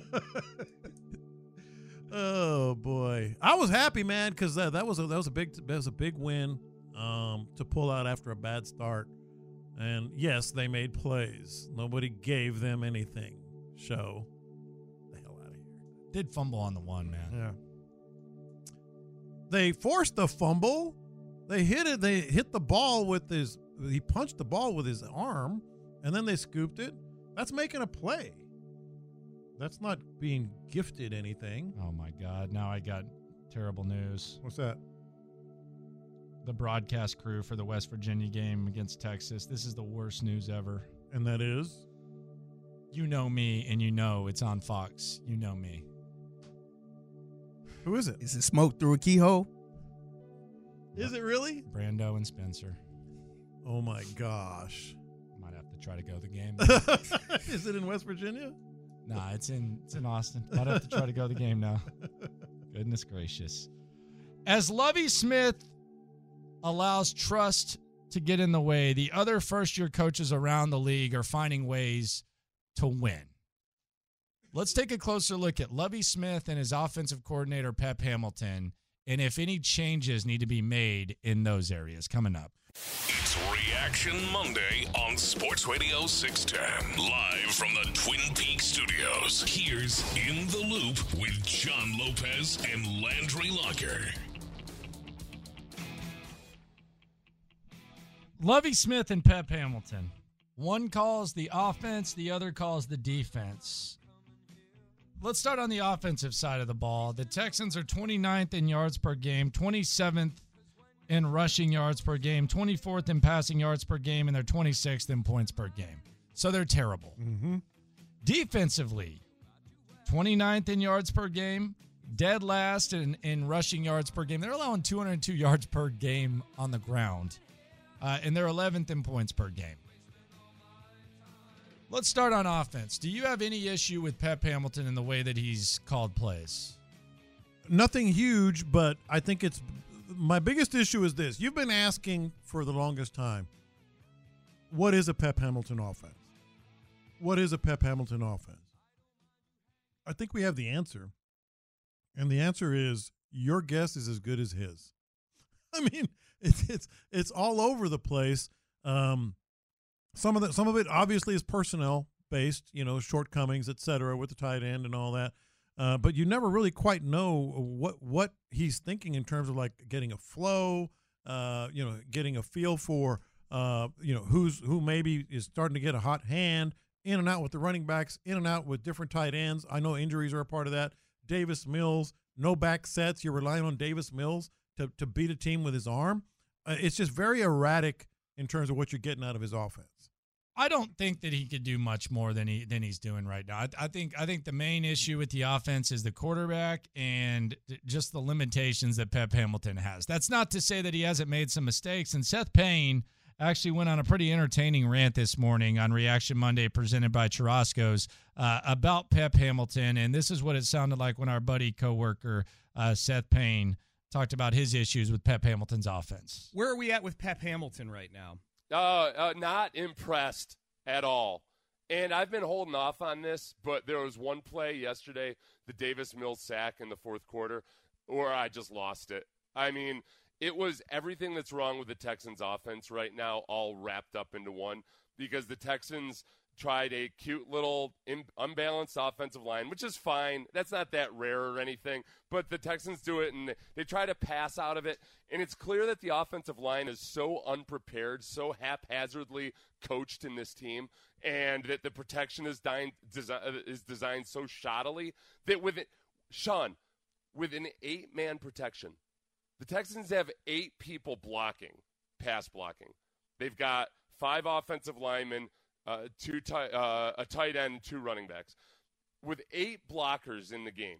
[SPEAKER 5] Oh boy, I was happy, man, because that, that was a that was a big that was a big win um, to pull out after a bad start. And yes, they made plays. Nobody gave them anything. Show the hell out of here.
[SPEAKER 4] Did fumble on the one, man.
[SPEAKER 5] Yeah. They forced the fumble. They hit it. They hit the ball with his. He punched the ball with his arm, and then they scooped it. That's making a play. That's not being gifted anything.
[SPEAKER 4] Oh my God! Now I got terrible news.
[SPEAKER 5] What's that?
[SPEAKER 4] The broadcast crew for the West Virginia game against Texas. This is the worst news ever.
[SPEAKER 5] And that is?
[SPEAKER 4] You know me, and you know it's on Fox. You know me.
[SPEAKER 5] Who is it?
[SPEAKER 19] Is it smoke through a keyhole?
[SPEAKER 5] Is it really?
[SPEAKER 4] Brando and Spencer.
[SPEAKER 5] Oh my gosh.
[SPEAKER 4] Might have to try to go the game.
[SPEAKER 5] Is it in West Virginia?
[SPEAKER 4] Nah, it's in it's in Austin. Might have to try to go the game now. Goodness gracious. As Lovie Smith allows trust to get in the way, the other first-year coaches around the league are finding ways to win. Let's take a closer look at Lovie Smith and his offensive coordinator, Pep Hamilton, and if any changes need to be made in those areas. Coming up.
[SPEAKER 3] It's Reaction Monday on Sports Radio six ten. Live from the Twin Peaks studios. Here's In the Loop with John Lopez and Landry Locker.
[SPEAKER 4] Lovie Smith and Pep Hamilton. One calls the offense, the other calls the defense. Let's start on the offensive side of the ball. The Texans are twenty-ninth in yards per game, twenty-seventh in rushing yards per game, twenty-fourth in passing yards per game, and they're twenty-sixth in points per game. So they're terrible.
[SPEAKER 5] Mm-hmm.
[SPEAKER 4] Defensively, twenty-ninth in yards per game, dead last in, in rushing yards per game. They're allowing two hundred two yards per game on the ground, uh, and they're eleventh in points per game. Let's start on offense. Do you have any issue with Pep Hamilton in the way that he's called plays?
[SPEAKER 5] Nothing huge, but I think it's my biggest issue is this. You've been asking for the longest time, what is a Pep Hamilton offense? What is a Pep Hamilton offense? I think we have the answer. And the answer is your guess is as good as his. I mean, it's it's it's all over the place. Um, some of the some of it obviously is personnel based, you know, shortcomings, et cetera, with the tight end and all that. Uh, but you never really quite know what what he's thinking in terms of like getting a flow, uh, you know, getting a feel for uh, you know, who's who maybe is starting to get a hot hand, in and out with the running backs, in and out with different tight ends. I know injuries are a part of that. Davis Mills, no back sets. You're relying on Davis Mills to to beat a team with his arm. Uh, it's just very erratic in terms of what you're getting out of his offense.
[SPEAKER 4] I don't think that he could do much more than he than he's doing right now. I, I think I think the main issue with the offense is the quarterback and just the limitations that Pep Hamilton has. That's not to say that he hasn't made some mistakes. And Seth Payne actually went on a pretty entertaining rant this morning on Reaction Monday presented by Churrasco's uh, about Pep Hamilton. And this is what it sounded like when our buddy coworker uh, Seth Payne talked about his issues with Pep Hamilton's offense.
[SPEAKER 19] Where are we at with Pep Hamilton right now?
[SPEAKER 20] Uh, uh, not impressed at all. And I've been holding off on this, but there was one play yesterday, the Davis Mills sack in the fourth quarter, where I just lost it. I mean, it was everything that's wrong with the Texans offense right now all wrapped up into one, because the Texans tried a cute little in, unbalanced offensive line, which is fine. That's not that rare or anything, but the Texans do it, and they try to pass out of it, and it's clear that the offensive line is so unprepared, so haphazardly coached in this team, and that the protection is, dying, desi- is designed so shoddily that with it, Sean, with an eight-man protection, the Texans have eight people blocking, pass blocking. They've got five offensive linemen, Uh, two tight, uh, a tight end, two running backs, with eight blockers in the game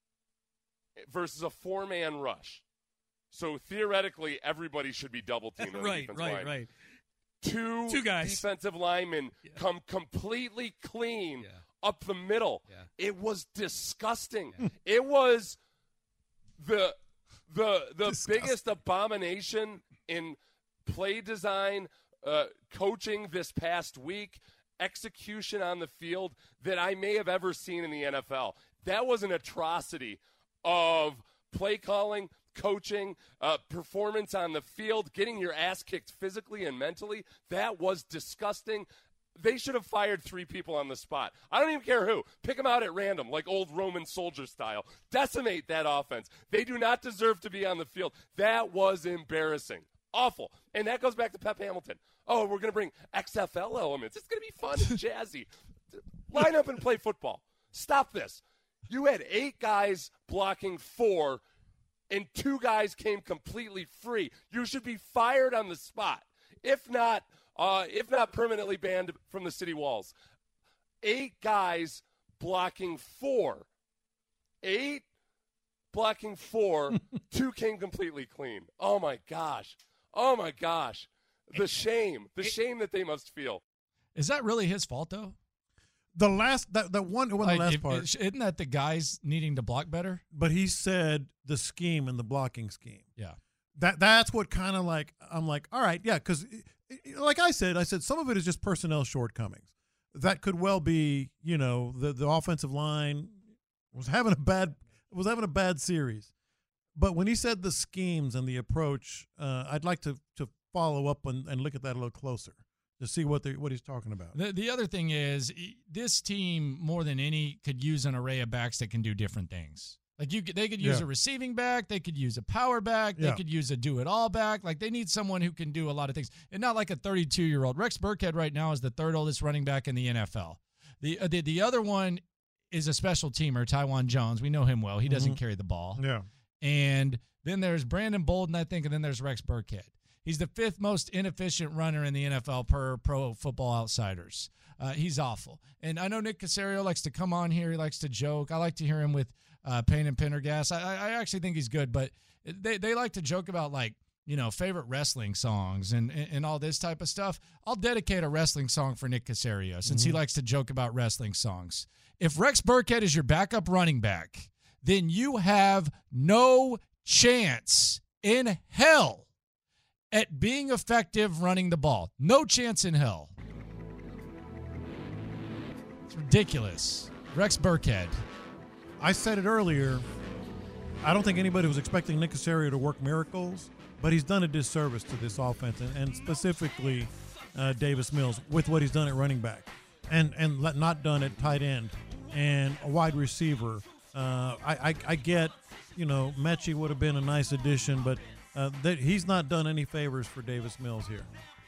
[SPEAKER 20] versus a four-man rush. So theoretically, everybody should be double teamed on
[SPEAKER 19] right,
[SPEAKER 20] the defensive
[SPEAKER 19] right,
[SPEAKER 20] line.
[SPEAKER 19] right.
[SPEAKER 20] Two,
[SPEAKER 19] Two guys.
[SPEAKER 20] defensive linemen
[SPEAKER 19] Yeah.
[SPEAKER 20] come completely clean
[SPEAKER 19] Yeah.
[SPEAKER 20] up the middle.
[SPEAKER 19] Yeah.
[SPEAKER 20] It was disgusting. Yeah. It was the the the
[SPEAKER 5] Disgusting.
[SPEAKER 20] biggest abomination in play design, Uh, coaching this past week, execution on the field that I may have ever seen in the N F L. That was an atrocity of play calling, coaching, uh, performance on the field, getting your ass kicked physically and mentally. That was disgusting. They should have fired three people on the spot. I don't even care who. Pick them out at random, like old Roman soldier style. Decimate that offense. They do not deserve to be on the field. That was embarrassing. Awful. And that goes back to Pep Hamilton. Oh, we're going to bring X F L elements. It's going to be fun and jazzy. Line up and play football. Stop this. You had eight guys blocking four, and two guys came completely free. You should be fired on the spot. If not, uh, if not permanently banned from the city walls. Eight guys blocking four. Eight blocking four. Two came completely clean. Oh, my gosh. Oh, my gosh. The shame. The shame that they must feel.
[SPEAKER 4] Is that really his fault, though?
[SPEAKER 5] The last, that, that one, well, the
[SPEAKER 4] Like,
[SPEAKER 5] last
[SPEAKER 4] if-
[SPEAKER 5] part.
[SPEAKER 4] Isn't that the guys needing to block better?
[SPEAKER 5] But he said the scheme and the blocking scheme.
[SPEAKER 4] Yeah.
[SPEAKER 5] That That's what kind of like, I'm like, all right, yeah, because like I said, I said some of it is just personnel shortcomings. That could well be, you know, the, the offensive line was having a bad was having a bad series. But when he said the schemes and the approach, uh, I'd like to, to follow up and, and look at that a little closer to see what they, what he's talking about.
[SPEAKER 4] The, the other thing is e- this team, more than any, could use an array of backs that can do different things. Like you, could, they could use
[SPEAKER 5] Yeah.
[SPEAKER 4] a receiving back, they could use a power back, they
[SPEAKER 5] Yeah.
[SPEAKER 4] could use a do-it-all back. Like they need someone who can do a lot of things, and not like a thirty-two-year-old. Rex Burkhead right now is the third oldest running back in the N F L. The uh, the, the other one is a special teamer, Tywan Jones. We know him well. He doesn't
[SPEAKER 5] Mhm.
[SPEAKER 4] carry the ball.
[SPEAKER 5] Yeah.
[SPEAKER 4] And then there's Brandon Bolden, I think, and then there's Rex Burkhead. He's the fifth most inefficient runner in the N F L per Pro Football Outsiders. Uh, he's awful. And I know Nick Caserio likes to come on here. He likes to joke. I like to hear him with uh, Payne and Pendergast. I, I actually think he's good, but they, they like to joke about, like, you know, favorite wrestling songs and, and, and all this type of stuff. I'll dedicate a wrestling song for Nick Caserio since mm-hmm. he likes to joke about wrestling songs. If Rex Burkhead is your backup running back, then you have no chance in hell at being effective running the ball. No chance in hell. It's ridiculous. Rex Burkhead.
[SPEAKER 5] I said it earlier. I don't think anybody was expecting Nick Caserio to work miracles, but he's done a disservice to this offense, and, and specifically uh, Davis Mills with what he's done at running back and, and not done at tight end and a wide receiver. Uh, I, I, I get, you know, Mechie would have been a nice addition, but Uh, that he's not done any favors for Davis Mills here.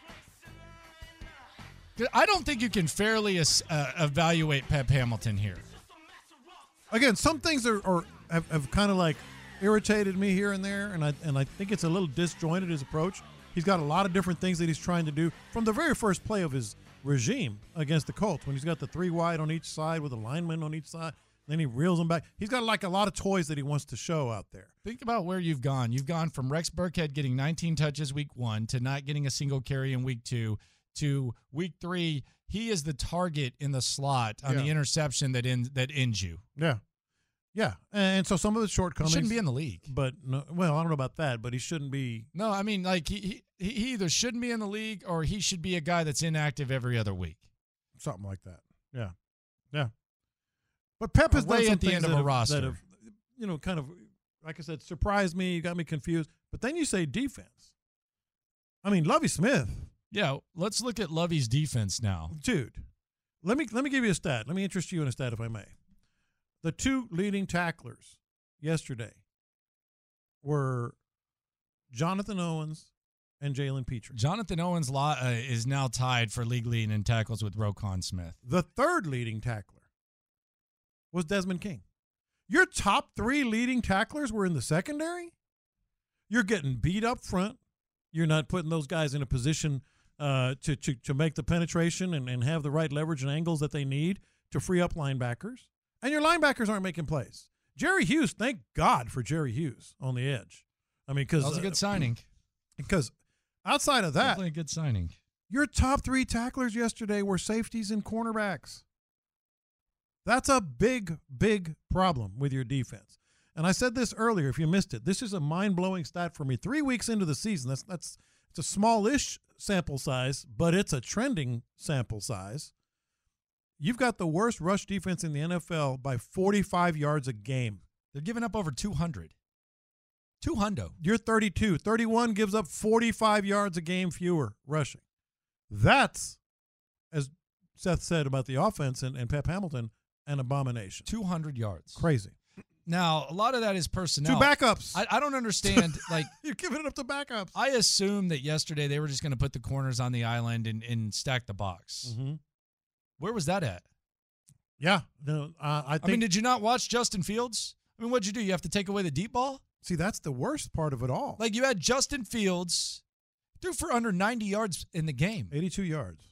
[SPEAKER 4] I don't think you can fairly uh, evaluate Pep Hamilton here.
[SPEAKER 5] Again, some things are, are have, have kind of like irritated me here and there, and I and I think it's a little disjointed, his approach. He's got a lot of different things that he's trying to do from the very first play of his regime against the Colts, when he's got the three wide on each side with a lineman on each side. Then he reels them back. He's got like a lot of toys that he wants to show out there.
[SPEAKER 4] Think about where you've gone. You've gone from Rex Burkhead getting nineteen touches week one to not getting a single carry in week two to week three. He is the target in the slot on
[SPEAKER 5] Yeah.
[SPEAKER 4] the interception that ends that ends you.
[SPEAKER 5] Yeah. Yeah. And so some of the shortcomings.
[SPEAKER 4] He shouldn't be in the league.
[SPEAKER 5] But, no, well, I don't know about that, but he shouldn't be.
[SPEAKER 4] No, I mean, like, he, he, he either shouldn't be in the league or he should be a guy that's inactive every other week.
[SPEAKER 5] Something like that. Yeah. Yeah. But Pep has
[SPEAKER 4] Way
[SPEAKER 5] done some
[SPEAKER 4] at the
[SPEAKER 5] things
[SPEAKER 4] end of
[SPEAKER 5] that
[SPEAKER 4] a
[SPEAKER 5] have,
[SPEAKER 4] roster.
[SPEAKER 5] that have, you know, kind of, like I said, surprised me. You got me confused. But then you say defense. I mean, Lovie Smith.
[SPEAKER 4] Yeah, let's look at Lovey's defense now.
[SPEAKER 5] Dude, let me let me give you a stat. Let me interest you in a stat, if I may. The two leading tacklers yesterday were Jonathan Owens and Jalen Petrie.
[SPEAKER 4] Jonathan Owens uh, is now tied for league leading in tackles with Roquan Smith.
[SPEAKER 5] The third leading tackler was Desmond King. Your top three leading tacklers were in the secondary? You're getting beat up front. You're not putting those guys in a position uh, to, to to make the penetration and, and have the right leverage and angles that they need to free up linebackers. And your linebackers aren't making plays. Jerry Hughes, thank God for Jerry Hughes on the edge. I mean, because
[SPEAKER 4] that was a good uh, signing.
[SPEAKER 5] Because outside of that,
[SPEAKER 4] definitely a good signing.
[SPEAKER 5] Your top three tacklers yesterday were safeties and cornerbacks. That's a big, big problem with your defense. And I said this earlier, if you missed it. This is a mind-blowing stat for me. Three weeks into the season, that's that's it's a small-ish sample size, but it's a trending sample size. You've got the worst rush defense in the N F L by forty-five yards a game.
[SPEAKER 4] They're giving up over two hundred. two hundred.
[SPEAKER 5] You're thirty-two. thirty-one gives up forty-five yards a game fewer rushing. That's, as Seth said about the offense and, and Pep Hamilton, an abomination.
[SPEAKER 4] two hundred yards.
[SPEAKER 5] Crazy.
[SPEAKER 4] Now, a lot of that is personnel.
[SPEAKER 5] Two backups.
[SPEAKER 4] I, I don't understand. Like
[SPEAKER 5] You're giving it up to backups.
[SPEAKER 4] I assumed that yesterday they were just going to put the corners on the island and, and stack the box.
[SPEAKER 5] Mm-hmm.
[SPEAKER 4] Where was that at?
[SPEAKER 5] Yeah. No, uh, I think.
[SPEAKER 4] I mean, did you not watch Justin Fields? I mean, what'd you do? You have to take away the deep ball?
[SPEAKER 5] See, that's the worst part of it all.
[SPEAKER 4] Like, you had Justin Fields threw for under ninety yards in the game.
[SPEAKER 5] eighty-two yards.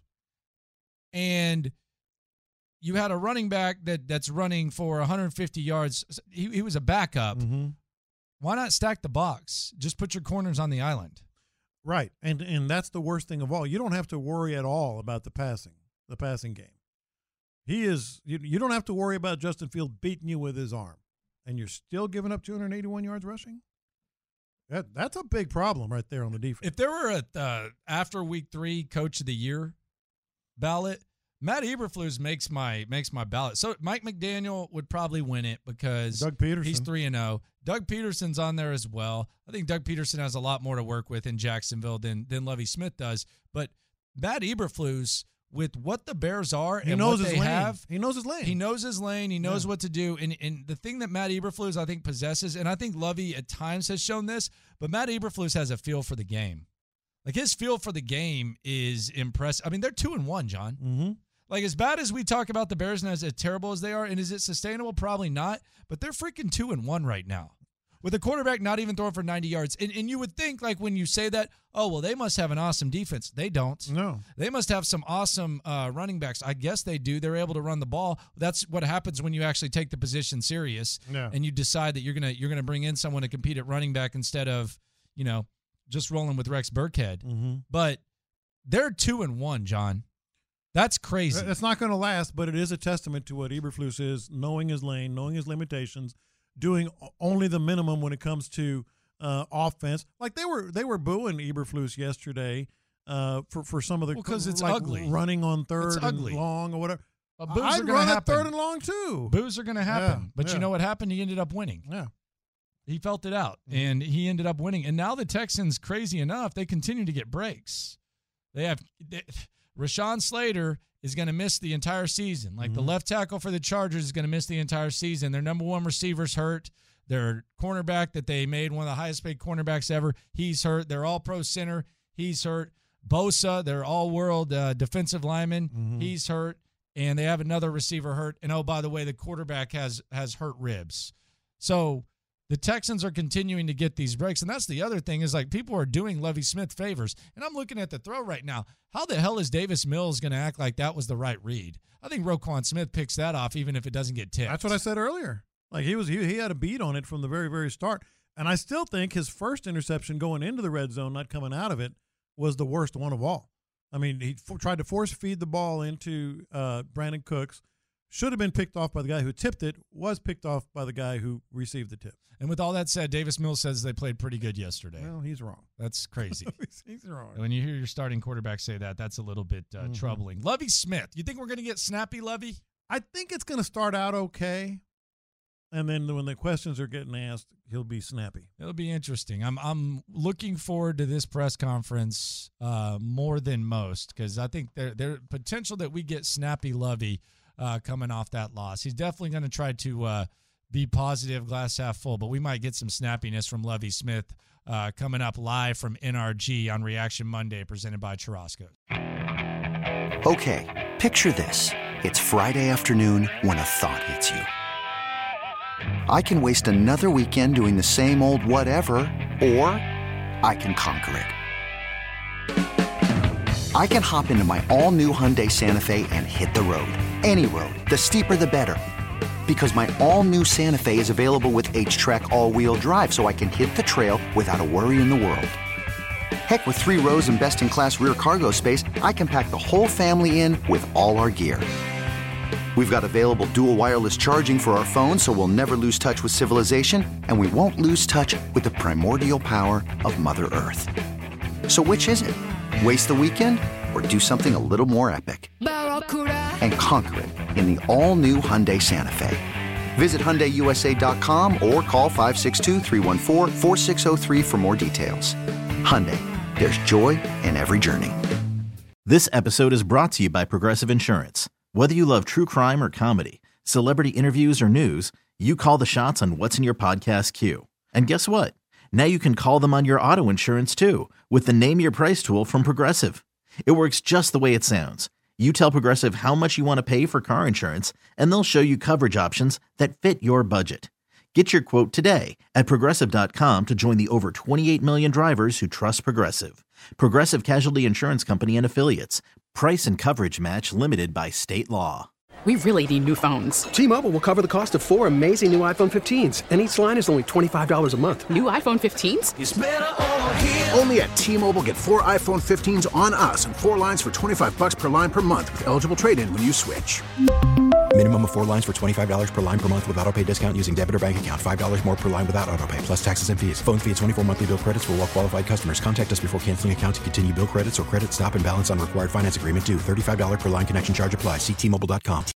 [SPEAKER 4] And you had a running back that, that's running for one hundred fifty yards. He, he was a backup.
[SPEAKER 5] Mm-hmm.
[SPEAKER 4] Why not stack the box? Just put your corners on the island.
[SPEAKER 5] Right. And and that's the worst thing of all. You don't have to worry at all about the passing, the passing game. He is, you, you don't have to worry about Justin Fields beating you with his arm. And you're still giving up two hundred eighty-one yards rushing? That That's a big problem right there on the defense.
[SPEAKER 4] If there were a uh, after week three coach of the year ballot, Matt Eberflus makes my makes my ballot. So Mike McDaniel would probably win it because
[SPEAKER 5] Doug Peterson.
[SPEAKER 4] He's three and oh. Doug Peterson's on there as well. I think Doug Peterson has a lot more to work with in Jacksonville than than Lovie Smith does. But Matt Eberflus, with what the Bears are
[SPEAKER 5] he
[SPEAKER 4] and
[SPEAKER 5] knows
[SPEAKER 4] what
[SPEAKER 5] his
[SPEAKER 4] they
[SPEAKER 5] lane.
[SPEAKER 4] have,
[SPEAKER 5] he knows his lane.
[SPEAKER 4] He knows his lane. He knows
[SPEAKER 5] Yeah.
[SPEAKER 4] what to do. And and the thing that Matt Eberflus I think possesses, and I think Lovie at times has shown this, but Matt Eberflus has a feel for the game. Like his feel for the game is impressive. I mean, they're two and one, John.
[SPEAKER 5] Mm-hmm.
[SPEAKER 4] Like, as bad as we talk about the Bears and as terrible as they are, and is it sustainable? Probably not. But they're freaking two and one right now. with a quarterback not even throwing for ninety yards. And, and you would think, like, when you say that, oh, well, they must have an awesome defense. They don't.
[SPEAKER 5] No.
[SPEAKER 4] They must have some awesome uh, running backs. I guess they do. They're able to run the ball. That's what happens when you actually take the position serious
[SPEAKER 5] Yeah.
[SPEAKER 4] and you decide that you're gonna you're gonna bring in someone to compete at running back instead of, you know, just rolling with Rex Burkhead.
[SPEAKER 5] Mm-hmm.
[SPEAKER 4] But they're two and one, John. That's crazy.
[SPEAKER 5] That's not going to last, but it is a testament to what Eberflus is, knowing his lane, knowing his limitations, doing only the minimum when it comes to uh, offense. Like they were they were booing Eberflus yesterday uh, for for some of the
[SPEAKER 4] because it's
[SPEAKER 5] like
[SPEAKER 4] ugly
[SPEAKER 5] running on third
[SPEAKER 4] It's
[SPEAKER 5] and
[SPEAKER 4] ugly.
[SPEAKER 5] long or whatever.
[SPEAKER 4] But boos
[SPEAKER 5] I'd
[SPEAKER 4] are gonna
[SPEAKER 5] run at
[SPEAKER 4] happen.
[SPEAKER 5] third and long too.
[SPEAKER 4] Boos are going to happen.
[SPEAKER 5] Yeah,
[SPEAKER 4] but
[SPEAKER 5] yeah.
[SPEAKER 4] you know what happened? He ended up winning.
[SPEAKER 5] Yeah.
[SPEAKER 4] He felt it out, and he ended up winning. And now the Texans, crazy enough, they continue to get breaks. They have they, Rashawn Slater is going to miss the entire season. Like
[SPEAKER 5] Mm-hmm.
[SPEAKER 4] the left tackle for the Chargers is going to miss the entire season. Their number one receiver's hurt. Their cornerback that they made one of the highest paid cornerbacks ever, he's hurt. Their all-pro center, he's hurt. Bosa, their all-world uh, defensive lineman,
[SPEAKER 5] Mm-hmm.
[SPEAKER 4] he's hurt. And they have another receiver hurt. And, oh, by the way, the quarterback has has hurt ribs. So the Texans are continuing to get these breaks. And that's the other thing is, like, people are doing Lovie Smith favors. And I'm looking at the throw right now. How the hell is Davis Mills going to act like that was the right read? I think Roquan Smith picks that off even if it doesn't get tipped.
[SPEAKER 5] That's what I said earlier. Like he was he, he had a beat on it from the very, very start. And I still think his first interception going into the red zone, not coming out of it, was the worst one of all. I mean, he f- tried to force feed the ball into uh, Brandon Cooks. Should have been picked off by the guy who tipped it, was picked off by the guy who received the tip.
[SPEAKER 4] And with all that said, Davis Mills says they played pretty good yesterday.
[SPEAKER 5] Well, he's wrong.
[SPEAKER 4] That's crazy.
[SPEAKER 5] he's, he's wrong.
[SPEAKER 4] When you hear your starting quarterback say that, that's a little bit uh,
[SPEAKER 5] Mhm.
[SPEAKER 4] troubling. Lovie Smith, you think we're going to get snappy Lovie?
[SPEAKER 5] I think it's going to start out okay. And then when the questions are getting asked, he'll be snappy.
[SPEAKER 4] It'll be interesting. I'm I'm looking forward to this press conference uh, more than most because I think there there potential that we get snappy Lovie uh, coming off that loss. He's definitely going to try to uh, be positive, glass half full, but we might get some snappiness from Lovie Smith uh, coming up live from N R G on Reaction Monday, presented by Churrasco.
[SPEAKER 7] Okay, picture this. It's Friday afternoon when a thought hits you. I can waste another weekend doing the same old whatever, or I can conquer it. I can hop into my all-new Hyundai Santa Fe and hit the road. Any road. The steeper, the better. Because my all-new Santa Fe is available with H-Track all-wheel drive, so I can hit the trail without a worry in the world. Heck, with three rows and best-in-class rear cargo space, I can pack the whole family in with all our gear. We've got available dual wireless charging for our phones, so we'll never lose touch with civilization, and we won't lose touch with the primordial power of Mother Earth. So which is it? Waste the weekend or do something a little more epic? And conquer it in the all-new Hyundai Santa Fe. Visit Hyundai U S A dot com or call five six two, three one four, four six zero three for more details. Hyundai, there's joy in every journey.
[SPEAKER 8] This episode is brought to you by Progressive Insurance. Whether you love true crime or comedy, celebrity interviews or news, you call the shots on what's in your podcast queue. And guess what? Now you can call them on your auto insurance too with the Name Your Price tool from Progressive. It works just the way it sounds. You tell Progressive how much you want to pay for car insurance, and they'll show you coverage options that fit your budget. Get your quote today at Progressive dot com to join the over twenty-eight million drivers who trust Progressive. Progressive Casualty Insurance Company and Affiliates. Price and coverage match limited by state law.
[SPEAKER 12] We really need new phones.
[SPEAKER 13] T-Mobile will cover the cost of four amazing new iPhone fifteens, and each line is only twenty-five dollars a month.
[SPEAKER 12] New iPhone fifteens?
[SPEAKER 14] It's better over here. Only at T-Mobile, get four iPhone fifteens on us and four lines for twenty-five bucks per line per month with eligible trade-in when you switch.
[SPEAKER 15] Minimum of four lines for twenty-five dollars per line per month with autopay discount using debit or bank account. five dollars more per line without autopay, plus taxes and fees. Phone fee at twenty-four monthly bill credits for well-qualified customers. Contact us before canceling account to continue bill credits or credit stop and balance on required finance agreement due. thirty-five dollars per line connection charge applies. See T Mobile dot com.